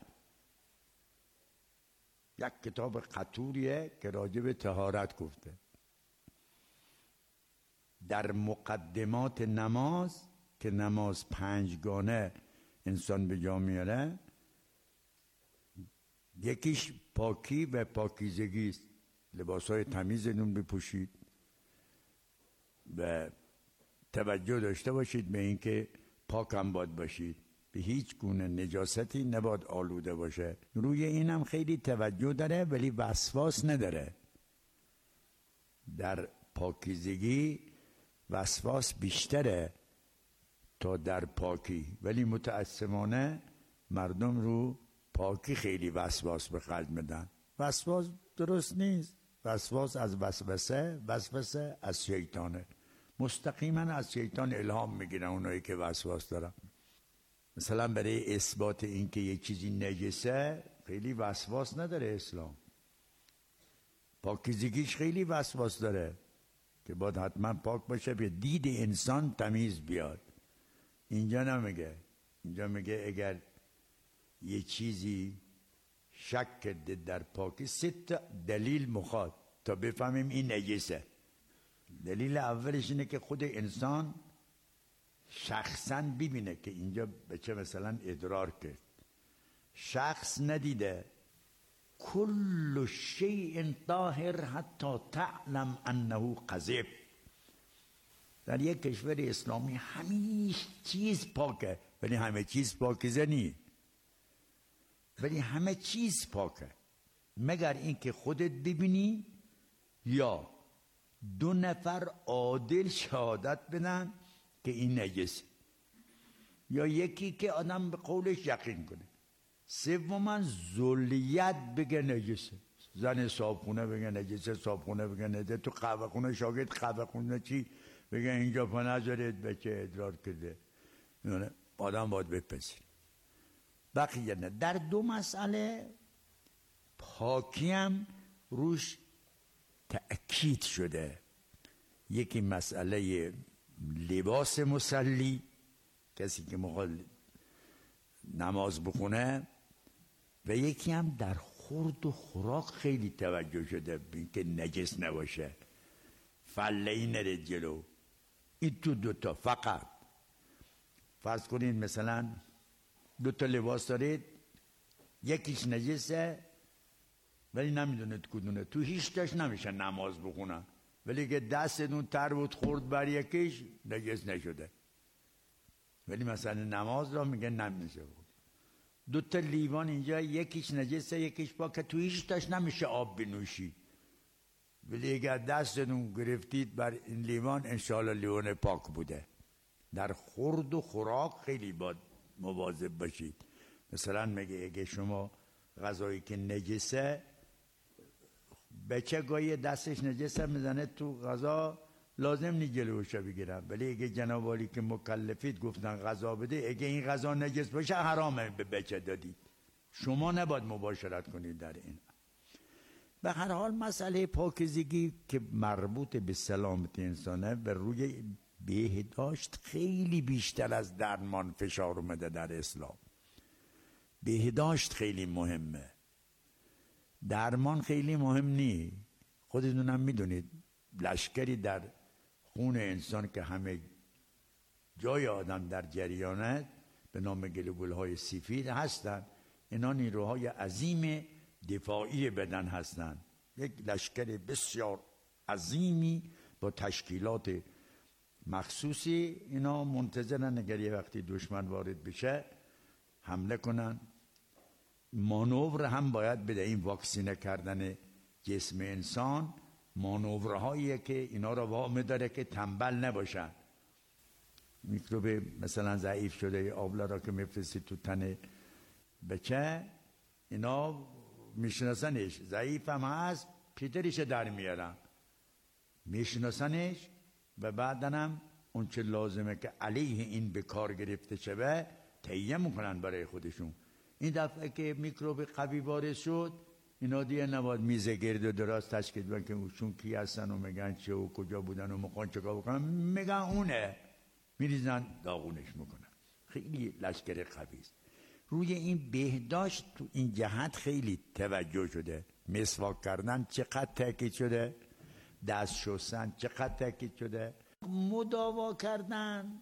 یک کتاب قطوریه که راجع به طهارت گفته. در مقدمات نماز که نماز پنجگانه انسان به جا میاره، یکیش پاکی و پاکیزگی است. لباسهای تمیز نون بپوشید و توجه داشته باشید به اینکه پاک هم باید باشید، به هیچ گونه نجاستی نباید آلوده باشه. روی اینم خیلی توجه داره ولی وسواس نداره. در پاکیزگی وسواس بیشتره تا در پاکی، ولی متاسفانه مردم رو پاکی خیلی وسواس به خرج میدن. وسواس درست نیست. وسواس از وسوسه، وسوسه از شیطانه. مستقیما از شیطان الهام میگیرن اونایی که وسواس دارن. مثلا برای اثبات اینکه یک چیزی نجسه خیلی وسواس نداره اسلام. پاکیزگیش خیلی وسواس داره که باید حتما پاک باشه به دید انسان تمیز بیاد. اینجا نمیگه. اینجا میگه اگر یه چیزی شک کرده در پاکی، سه تا دلیل مخواد تا بفهمیم این نجسه. دلیل اولش اینه که خود انسان شخصا ببینه که اینجا به چه مثلا ادرار کرد. شخص ندیده. کل شیء طاهر حتی تعلم انه قذب. در یک کشور اسلامی همه چیز پاکه ولی همه چیز پاکیزه نیست. ولی همه چیز پاکه مگر اینکه خودت ببینی یا دو نفر عادل شهادت بدن که این نجسه، یا یکی که آدم به قولش یقین کنه، سوما ذلیت بگه نجسه. زن صابخونه بگه نجسه، صابخونه بگه نجسه، تو قهوه خونه شاگرد قهوه خونه چی بگه اینجا پا نذارید بچه ادرار کرده. آدم باید بپذیر. بقیه نه. در دو مسئله پاکی هم روش تأکید شده. یکی مسئله لباس مصلی، کسی که میخواد نماز بخونه، و یکی هم در خورد و خوراک خیلی توجه شده که نجس نباشه، فله ای نره جلو. این تو دوتا فقط. فرض کنید مثلا دوتا لباس دارید، یکیش نجسه ولی نمیدونید کدونه، تو هیچ تاش نمیشه نماز بخونه، ولی که دستتون تر بود خورد بر یکیش نجس نشده، ولی مثلا نماز را میگه نمیشه بود. دو تا لیوان اینجا، یکیش نجسه یکیش پاکه، تو هیچ تاش نمیشه آب بنوشی، ولی اگر دستتون گرفتید بر این لیوان انشاءالله لیوان پاک بوده. در خورد و خوراک خیلی باید مواظب باشید. مثلا میگه اگه شما غذایی که نجسه، بچه گاهی دستش نجسه میزنه تو غذا، لازم نی جلوشو بگیرم، ولی اگه جناب عالی که مکلفید گفتن غذا بده، اگه این غذا نجس باشه حرامه به بچه دادید، شما نباید مباشرت کنید در این. به هر حال مسئله پاکیزگی که مربوط به سلامت انسانه و روی بهداشت خیلی بیشتر از درمان فشار اومده در اسلام. بهداشت خیلی مهمه، درمان خیلی مهم نی. خودتونم میدونید لشکری در خون انسان که همه جای آدم در جریانه به نام گلوبول‌های سفید هستن، اینا نیروهای عظیم دفاعی بدن هستن. یک لشکر بسیار عظیمی با تشکیلات مخصوصی، اینا منتظرن اگر یه وقتی دشمن وارد بشه حمله کنن. مانور هم باید بده. این واکسینه کردن جسم انسان مانورهاییه که اینا را وام داره که تنبل نباشن. میکروب مثلا ضعیف شده آبله را که میفرستی تو تن بچه، اینا میشناسنش، ضعیف هم هست پیترش در میارن، میشناسنش و بعدن هم اون چه لازمه که علیه این به کار گرفته شده تهیه میکنن برای خودشون. این دفعه که میکروب قوی وارد شد، اینا دیگه نباید میزه گرد و دراز تشکیل بدن که اوشون کی هستن و میگن چه و کجا بودن و مخوان چکا بکنن، میگن اونه، میریزن داغونش میکنن. خیلی لشکر قوی است. روی این بهداشت تو این جهت خیلی توجه شده. مسواک کردن چقدر تاکید شده، دست شستن چقدر تاکید شده، مداوا کردن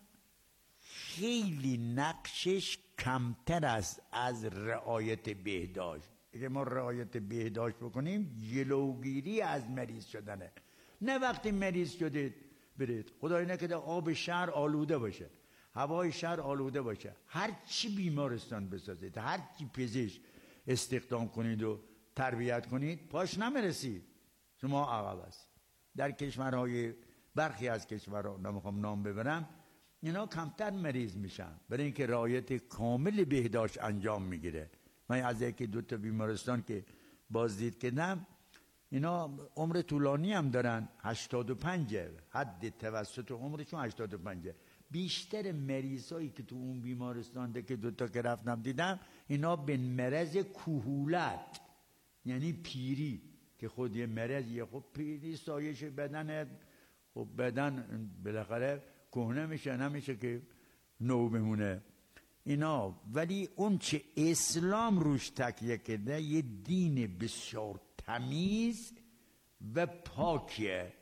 خیلی نقشش کمتر است از رعایت بهداشت. اگه ما رعایت بهداشت بکنیم جلوگیری از مریض شدنه، نه وقتی مریض شدید برید. خدای نکرده آب شهر آلوده باشه، هوای شهر آلوده باشه، هر چی بیمارستان بسازید، هر چی پزشک استخدام کنید و تربیت کنید، پاش نمیرسید، شما عقب است. در کشورهای برخی از کشورها، نمیخوام نام ببرم، اینا کمتر مریض میشن برای اینکه رعایت کامل بهداشت انجام میگیره. من از یکی دو تا بیمارستان که بازدید کردم، اینا عمر طولانی هم دارن، هشتاد و پنجه، حد توسط عمرشون هشتاد و پنجه. بیشتر مریضایی که تو اون بیمارستان ده که دوتا که رفتم دیدم، اینا به مرض کهولت، یعنی پیری، که خود یه مرضیه. خب پیری سایش بدنه، خب بدن بالاخره کهنه میشه، نمیشه که نو بمونه اینا. ولی اون چه اسلام روش تکیه کرده یه دین بسیار تمیز و پاکیه،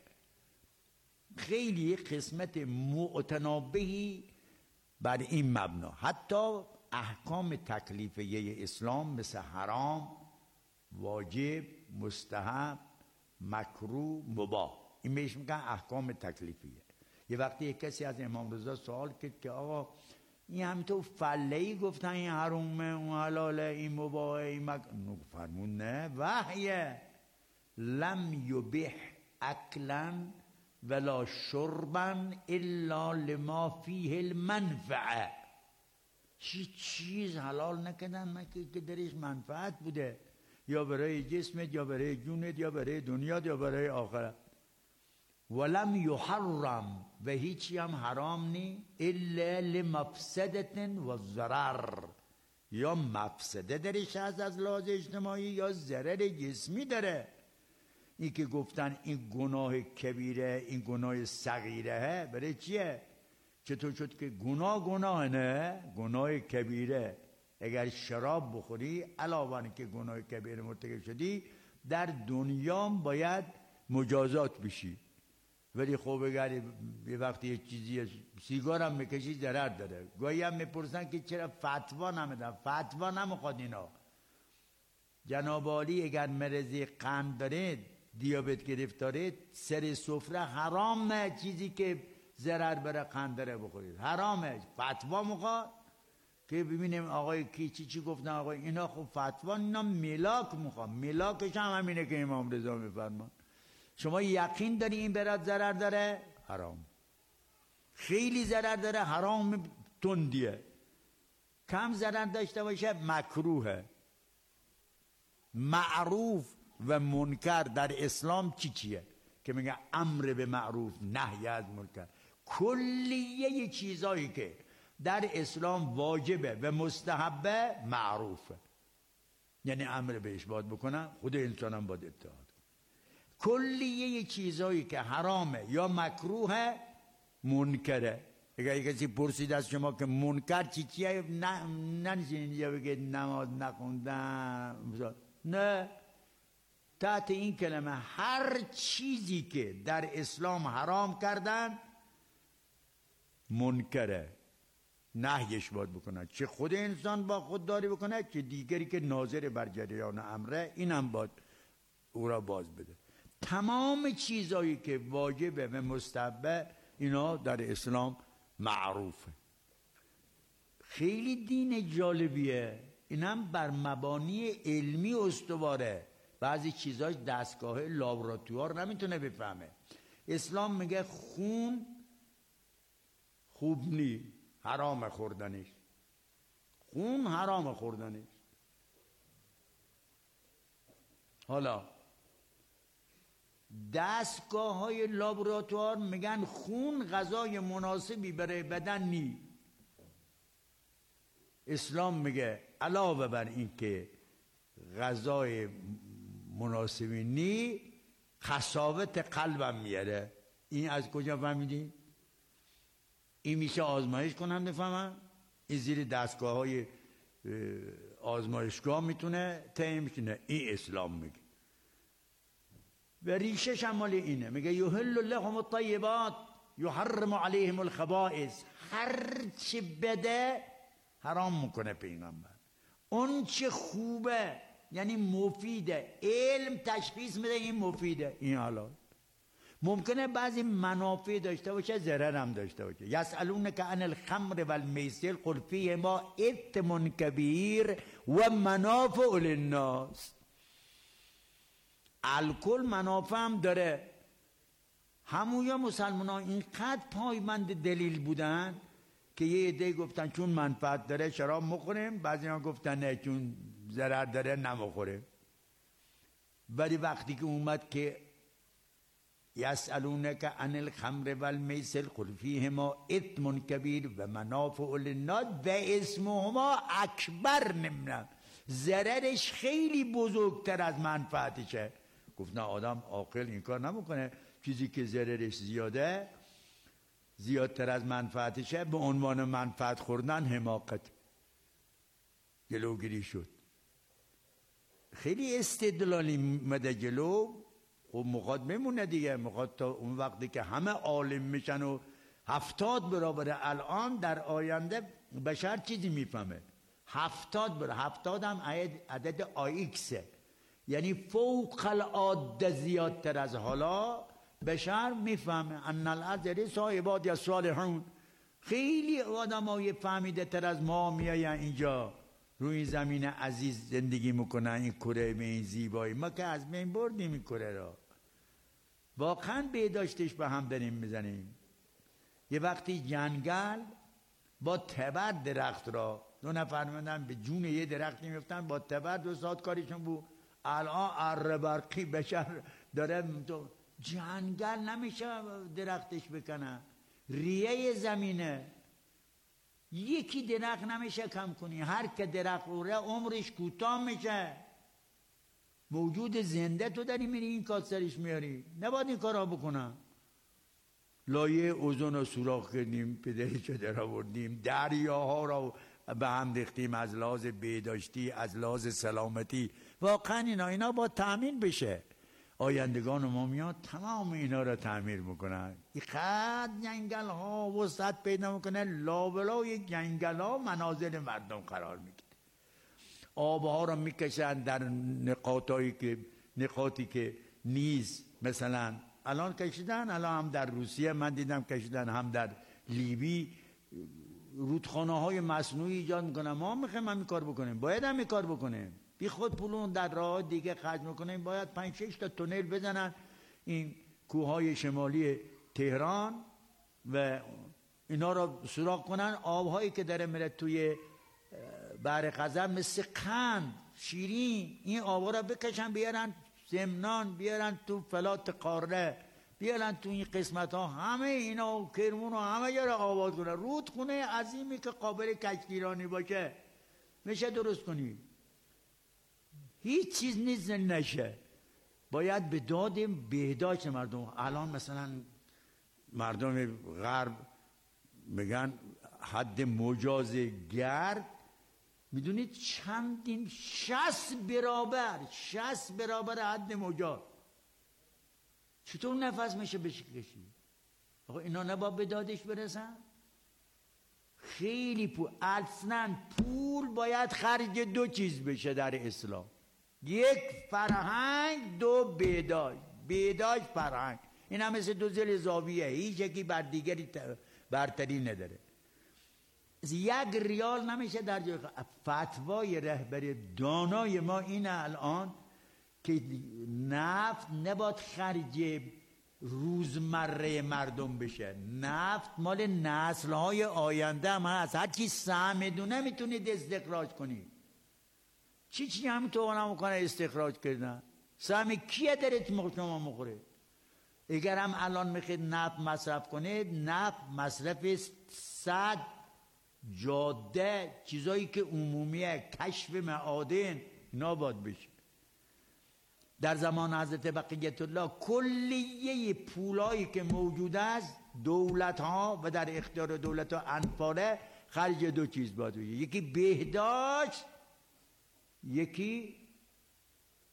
خیلی قسمت معتنابهی بر این مبنا. حتی احکام تکلیفیه اسلام مثل حرام، واجب، مستحب، مکروه، مباح، این بهش میگن احکام تکلیفیه. یه وقتی یک کسی از امام رضا سوال کرد که آقا این همینطور فلهی گفتن این حرومه، اون حلاله، این مباحه، این مک... فرمون نه، وحیه. لم یبح اکلا ولا شربا الا لما فیه المنفعه. چی چیز حلال نکردن مگه که درش منفعت بوده، یا برای جسمت، یا برای جونت، یا برای دنیا، یا برای آخرت. ولم یحرم، و هیچی هم حرام نی، الا لمفسدت و ضرر، یا مفسده درش هست از لحاظ اجتماعی یا ضرر جسمی داره. این که گفتن این گناه کبیره، این گناه صغیره، برای چیه؟ چطور شد که گناه گناه نه، گناه کبیره اگر شراب بخوری علاوه بر که گناه کبیره مرتکب شدی، در دنیا باید مجازات بشی. ولی خب اگر یه وقتی یه چیزی سیگار هم میکشی ضرر داره. گاهی هم میپرسن که چرا فتوا نمیدن، فتوا نمیخواد اینا. جناب عالی اگر مرضی قند دارید، دیابت گرفتارید، سر سفره حرام نه چیزی که ضرر بره قند داره بخورید، حرامه. فتوا میخواد که ببینیم آقای کی چی چی گفتن آقای اینا. خب فتوا اینا ملاک میخواد، ملاکش هم همینه که امام رضا میفرمان. شما یقین داری این برات ضرر داره؟ حرام. خیلی ضرر داره؟ حرام تندیه. کم ضرر داشته باشه مکروهه. معروف و منکر در اسلام چی چیه؟ که میگه امر به معروف نهی از منکر. کلیه چیزایی که در اسلام واجبه و مستحبه معروفه، یعنی امر بهش باید بکنن، خود انسان هم باید اتحاد. کلیه چیزایی که حرامه یا مکروهه منکره. اگر کسی پرسید از شما که منکر چی چیه، نه ننشینید یا بگید نماز نخوندن، نه، تحت این کلمه هر چیزی که در اسلام حرام کردن منکره، نهیش باید بکنه، چه خود انسان با خودداری بکنه، چه دیگری که ناظر بر جریان امره اینم باید او را باز بده. تمام چیزایی که واجبه و مستحبه اینا در اسلام معروفه. خیلی دین جالبیه، اینم بر مبانی علمی استواره. بعضی چیزاش دستگاه لابراتوار نمیتونه بفهمه. اسلام میگه خون خوب نی، حرام خوردنش، خون حرام خوردنش. حالا دستگاه های لابراتوار میگن خون غذای مناسبی برای بدن نی. اسلام میگه علاوه بر این که غذای مناسبی نی، خساوت قلبم میاره. این از کجا فهمیدی؟ این میشه آزمایش کنم بفهمم؟ این زیر دستگاه های آزمایشگاه میتونه تعیین میکنه. این اسلام میگه و ریشش هم مال اینه، میگه یحل لهم الطیبات، یحرم علیهم الخبائث، هر چی بده حرام میکنه پیغمبر. اون چه خوبه یعنی مفیده، علم تشخیص میده این مفیده این حلال. ممکنه بعضی منافع داشته باشه ضرر هم داشته باشه. یسألونک عن الخمر والمیسر قل فیهما اثم کبیر و منافع للناس. الکل منافع هم داره. همویا مسلمان ها اینقدر پایبند دلیل بودن که یه عده گفتن چون منفعت داره شراب مخوریم، بعضی ها گفتن نه چون ضرر داره نمخوریم. ولی وقتی که اومد که یسألونک عن الخمر والمیسر قل فیهما اثم کبیر و منافع للناس و اسمهما اکبر، نمیدونم ضررش خیلی بزرگتر از منفعتشه. گفت نه آدم عاقل این کار نمیکنه، چیزی که ضررش زیاده زیادتر از منفعتشه به عنوان منفعت خوردن حماقت. جلوگیری شد. خیلی استدلالی مده جلو. خب مخاط میمونه دیگه، مخاط تا اون وقتی که همه عالم میشن و هفتاد برابر الان در آینده بشر چیزی میفهمه. هفتاد برابر هفتاد هم عدد آیکسه، یعنی فوق العاده زیادتر از حالا بشر میفهمه. ان الارض یرثها عبادی الصالحون. خیلی آدمای فهمیده تر از ما میاین اینجا روی زمین عزیز زندگی میکنن. این کره به این زیبایی ما که از بین بردیم این کره را، واقعا بهداشتش به هم داریم میزنیم. یه وقتی جنگل با تبر درخت را دو نفر میدن به جون یه درخت میفتن با تبر دو ساعت کاریشون بود. الان اره برقی بشر داره تو جنگل نمیشه درختش بکنه، ریه زمینه یکی درخت نمیشه کم کنی. هر که درخت روره عمرش کوتاه میشه. موجود زنده تو داری میری این کار سرش میاری، نباید این کارا بکنم. لایه اوزون رو سوراخ کردیم، پدرشو در آوردیم، دریاها رو به هم ریختیم از لحاظ بهداشتی از لحاظ سلامتی. واقعا اینا اینا با تأمین بشه. آیندگان ما میاد تمام اینا رو تعمیر میکنن. این خد جنگل ها وسعت پیدا میکنه، لابلای جنگل ها منازل مردم قرار میگیره. آبها رو میکشن در نقاطی که نقاطی که نیست. مثلا الان کشیدن، الان هم در روسیه من دیدم کشیدن، هم در لیبی رودخانه های مصنوعی ایجاد میکنن. ما میخوایم هم این کار بکنیم، باید هم این کار بکنیم. بی خود پولون در راه دیگه خرج میکنیم، باید پنج شش تا تونل بزنن این کوههای شمالی تهران و اینا رو سوراخ کنن. آبهایی که داره میره توی بحر خزر مثل قند شیرین، این آبها رو بکشن بیارن زمنان، بیارن تو فلات قاره، بیارن تو این قسمت ها، همه اینا و کرمون و همه جا رو آباد کنن. رودخونه عظیمی که قابل کشتیرانی باشه میشه درست کنی. هیچ چیز نیست نشه. باید به داد بهداشت مردم. الان مثلا مردم غرب میگن حد مجاز گرد، میدونید چندین شصت برابر شصت برابر حد مجاز. چطور نفس میشه بکشی؟ آقا اینا نباید به دادش برسن؟ خیلی پول. اصلا پول باید خرج دو چیز بشه در اسلام: یک فرهنگ، دو بهداشت. بهداشت فرهنگ این هم مثل دو زل زاویه، هیچ یکی بر دیگری برتری نداره. یک ریال نمیشه در جای. فتوای رهبر دانای ما اینه الان که نفت نباید خرج روزمره مردم بشه. نفت مال نسل‌های آینده هم هست. هر کی سهم دونه میتونید استخراج کنید. چی چی هم تو نمیکنه استخراج کردن؟ سهم کیه داره شما مخوره؟ اگر هم الان میخواید نفت مصرف کنه، نفت مصرف صد جاده چیزایی که عمومیه، کشف معادن نباید بشه. در زمان حضرت بقیت الله کلیه پولایی که موجود است دولت ها و در اختیار دولت ها انفاله خرج دو چیز باید بشه: یکی بهداشت، یکی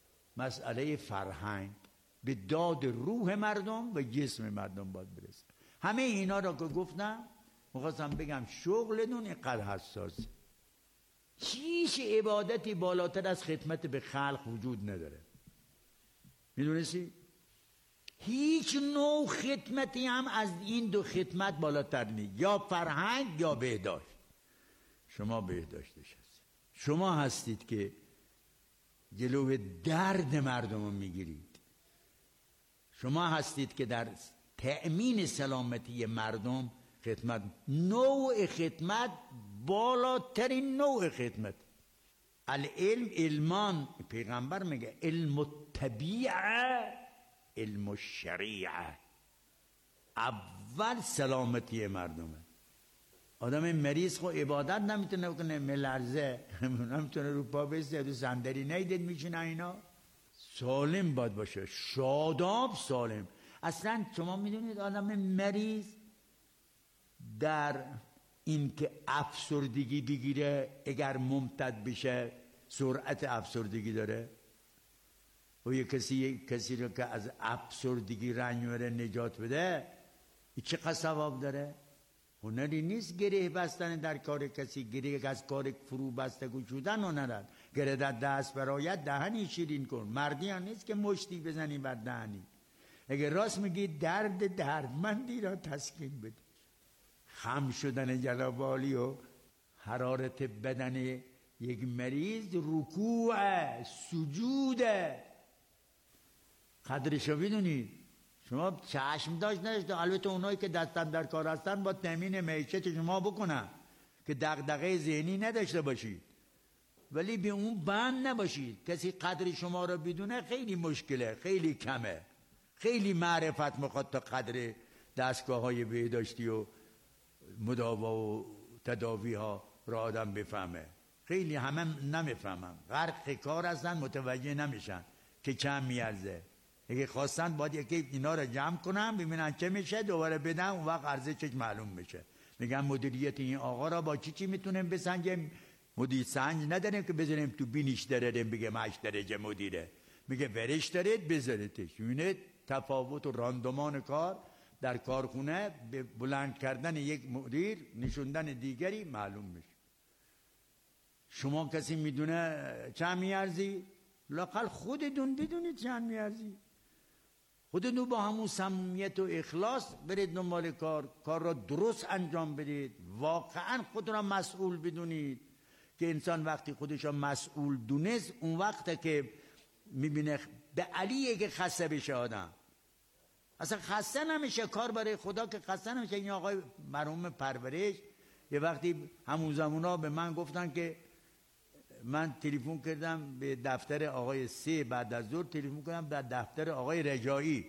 مسئله فرهنگ. به داد روح مردم و جسم مردم باید برسه. همه اینا را که گفتم میخواستم بگم شغلتون اینقدر حساسه. هیچ عبادتی بالاتر از خدمت به خلق وجود نداره. میدونستی؟ هیچ نوع خدمتی هم از این دو خدمت بالاتر نیست، یا فرهنگ یا بهداشت. شما بهداشتش هستید. شما هستید که جلو درد مردم رو میگیرید. شما هستید که در تأمین سلامتی مردم خدمت، نوع خدمت بالاترین نوع خدمت. العلم علمان، پیغمبر میگه علم الطبیعه علم الشریعه. اول سلامتی مردمه. آدم مریض خو عبادت نمیتونه بکنه، ملرزه نمیتونه رو پا بیسته، تو صندلی نیدید میشینه. اینا سالم باید باشه، شاداب سالم. اصلا شما میدونید آدم مریض در این که افسردگی بگیره اگر ممتد بشه سرعت افسردگی داره. و یه کسی کسی رو که از افسردگی رنج میبره نجات بده، این چقدر ثواب داره؟ هنری نیست گره بستن در کار کسی، گره از کار فرو بسته گشودن هنرد. گره در دست برایت دهنی شیرین کن. مردی هم نیست که مشتی بزنی بر دهنی. اگه راست میگی درد دردمندی را تسکین بده. خم شدن جناب عالی و حرارت بدن یک مریض رکوع سجوده. قدرشو بدونید. شما چشم داشت نداشته. البته اونایی که دستن در کار هستن با تامین معیشت شما بکنن که دغدغه ذهنی نداشته باشید، ولی به اون بند نباشید. کسی قدر شما رو بدونه خیلی مشکله، خیلی کمه. خیلی معرفت میخواد تا قدر دستگاه های بهداشتی و مداوا و تداوی ها را آدم بفهمه. خیلی همه نمیفهمن، غرق کار هستن، متوجه نمیشن که چند میارزه. اگه خواستن باید یکی اینا رو جمع کنم ببینن چه میشه، دوباره بدن، اون وقت ارزشش معلوم میشه. میگن مدیریت این آقا را با چی چی میتونیم بسنجیم؟ مدیر سنج نداریم که بذاریم تو بینیش داریم بگه هشت درجه مدیره. میگه ورش دارید بذاریدش. میبینید تفاوت و راندمان کار در کارخونه به بلند کردن یک مدیر نشوندن دیگری معلوم میشه. شما کسی میدونه چند میارزی؟ لااقل خودتون بدونید چند میارزی. خودتون با همون صمیمیت و اخلاص برید دنبال کار، کار را درست انجام بدید. واقعا خود را مسئول بدونید که انسان وقتی خودش را مسئول دونست، اون وقت که میبینه به علیه که خسته بشه آدم اصلا خسته نمیشه. کار برای خدا که خسته نمیشه. این آقای مرحوم پرورش یه وقتی همون زمونا به من گفتن که من تلفن کردم به دفتر آقای سه بعد از ظهر، تلفن کردم در دفتر آقای رجایی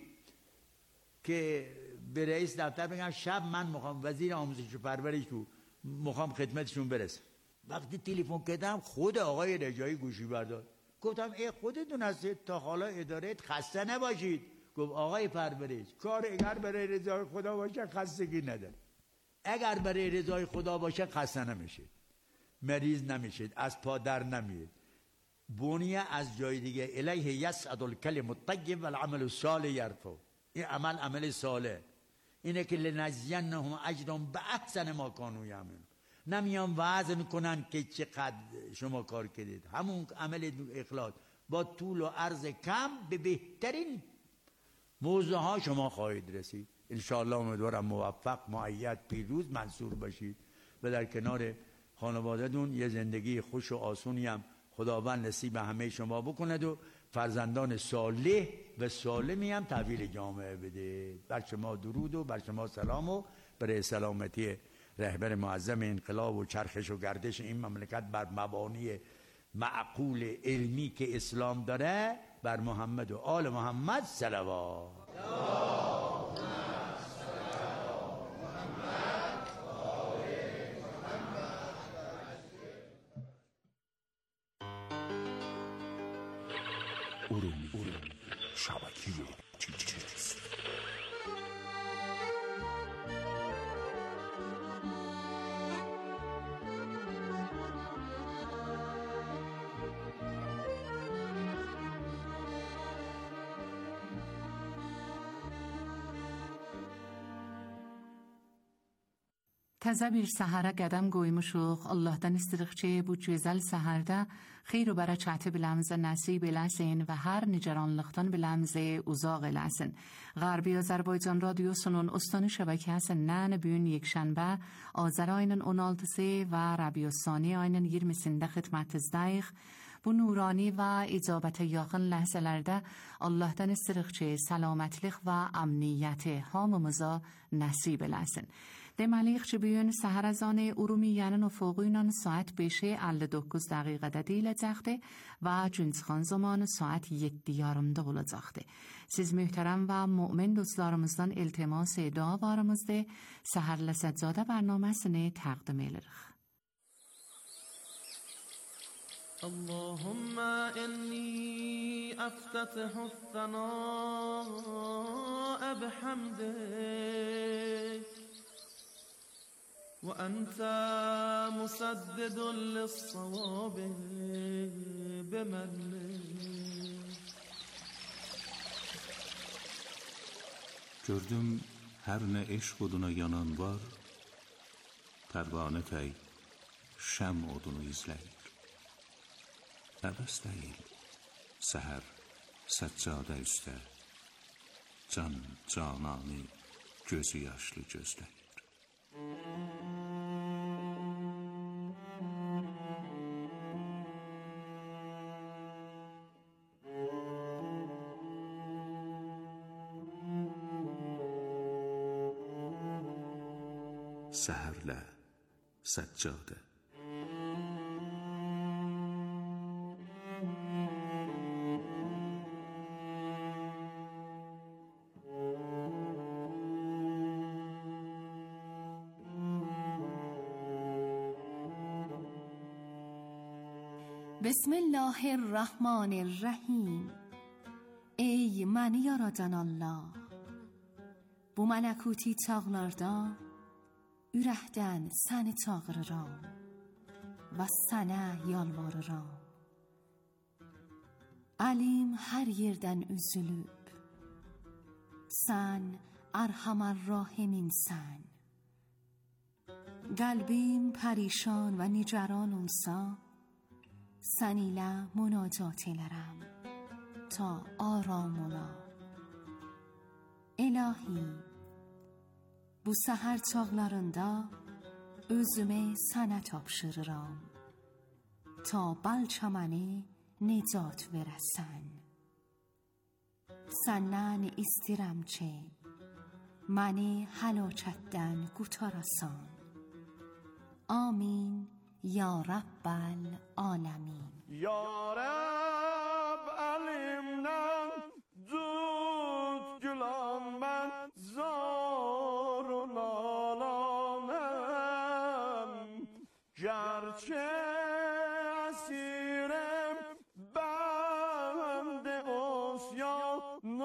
که به رئیس دفتر بگم شب من میخوام وزیر آموزش و پرورش رو میخوام خدمتشون برسم. وقتی تلفن کردم خود آقای رجایی گوشی برداشت. گفتم ای خودتون هستید تا حالا اداره خسته نباشید. گفت آقای پرورش کار اگر برای رضای خدا باشه خستگی نداره. اگر برای رضای خدا باشه خسته نمیشید، مریض نمیشید، از پا در نمیید. بونیه از جای دیگه الیه یصعد الکلم الطیب والعمل الصالح یرفع. این عمل عمل صالح اینه که لنجزینهم اجرهم باحسن ما کانوا یعملون. نمیان وزن کنن که چقدر شما کار کردید. همون عمل اخلاص با طول و عرض کم به بهترین موضوع ها شما خواهید رسید. انشاءالله امیدوارم موفق، مؤید، پیروز، منصور باشید و در کنار خانواده‌تون یه زندگی خوش و آسونی هم خداوند نصیب همه شما بکند و فرزندان صالح و سالمی هم تحویل جامعه بده. بر شما درود و بر شما سلام و برای سلامتی رهبر معظم انقلاب و چرخش و گردش این مملکت بر مبانی معقول علمی که اسلام داره بر محمد و آل محمد صلوات. ارومی شبکه چیچیست. Taza bir sahara qadam qoymuşuq. Allahdan istirik ki bu gözəl saharda xeyr və bərəkəti biləmizə nəsib eləsin və hər nicaranlıqdan biləmizə uzaq eləsin. Qarbi Azərbaycan Radyosu'nun استانی şəbəkəsindən bugün yekşənbə Azar ayının on altısı və Rabiu Sani ayının iyirmisində xidmətinizdəyik. Bu nurani və icabət yaxın ləhzələrdə Allahdan istirik ki səlamətlik və əmniyyəti hamımıza nəsib eləsin. Deməliyik ki bugün səhər azan Urumiyyənin ufuqu ilə saat beşə əlli doqquz dəqiqədə deyiləcəkdir və Cüncxan zamanı saat yeddi yarımda olacaqdır. Siz möhtərəm və mümin dostlarımızdan iltimas dualarımızdır. Səhərlə Səccadə bərnaməsini təqdim edirik. اللهم إني أفتتح الثناء بحمدك وأنت مسدد للصواب بمنك. Gördüm her ne eşq oduna yanan var, pervane tey şəm odunu izləyir. Əbəs deyil, səhər səccadə üstə, can cananı gözü yaşlı gözləyir. Səhərlə səccadə. بسم الله الرحمن الرحیم. Ey məni yaradan Allah, bu mələkuti çağlarda ürəkdən səni çağırıram və sənə yalvarıram. Əlim hər yerdən üzülüb, sən ərhamər rahimimsən. Qəlbim pərişan və nicaran olsa, sən ilə münacat elərəm ta aram ola. İlahi, bu səhər çağlarında özümü sənə tapşırıram ta balçaməni necat verəsən. Səndən istirəm ki məni həlakətdən qutarasan. Amin یا رب العالمین. یا رب علیمنم زود گلم من زار و نالانم، گرچه اسیرم بند عصیان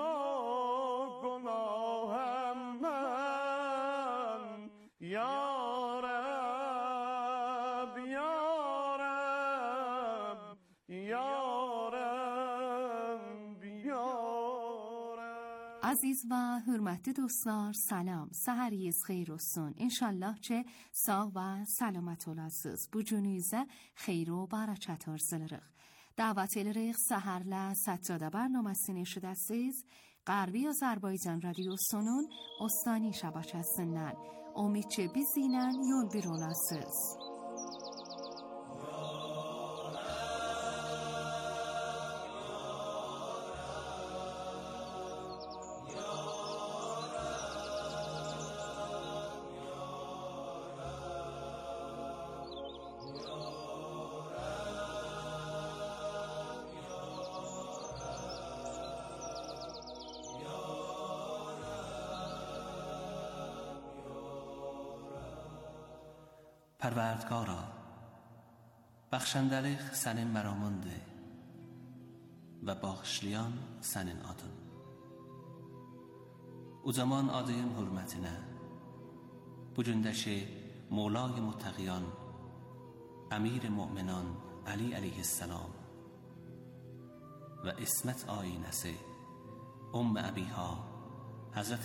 ناگناهم من. یا Aziz və hörmətli dostlar, salam, səhəriyiz xeyir olsun. İnşallah ki sağ və salamat olasınız. Bu gününüzə xeyir və bərəkət arzulayırıq. Dəvət edirik səhərlə Səccadə bərnaməsini eşidəsiniz. Qarbi Azərbaycan Radyosu'nun استانی şəbəkəsindən. Umid ki bizimlə yol bir olasınız. Pərvərdgara, bəxşəndəlik sənin məramındır və bağışlayan sənin adın. Ucaman adın hürmətinə, bu gündəki Mevlای Muttəqiyan, Əmir Möminən Ali əleyhissalam və İsmət ayinəsi Ümmü Əbiha Həzrət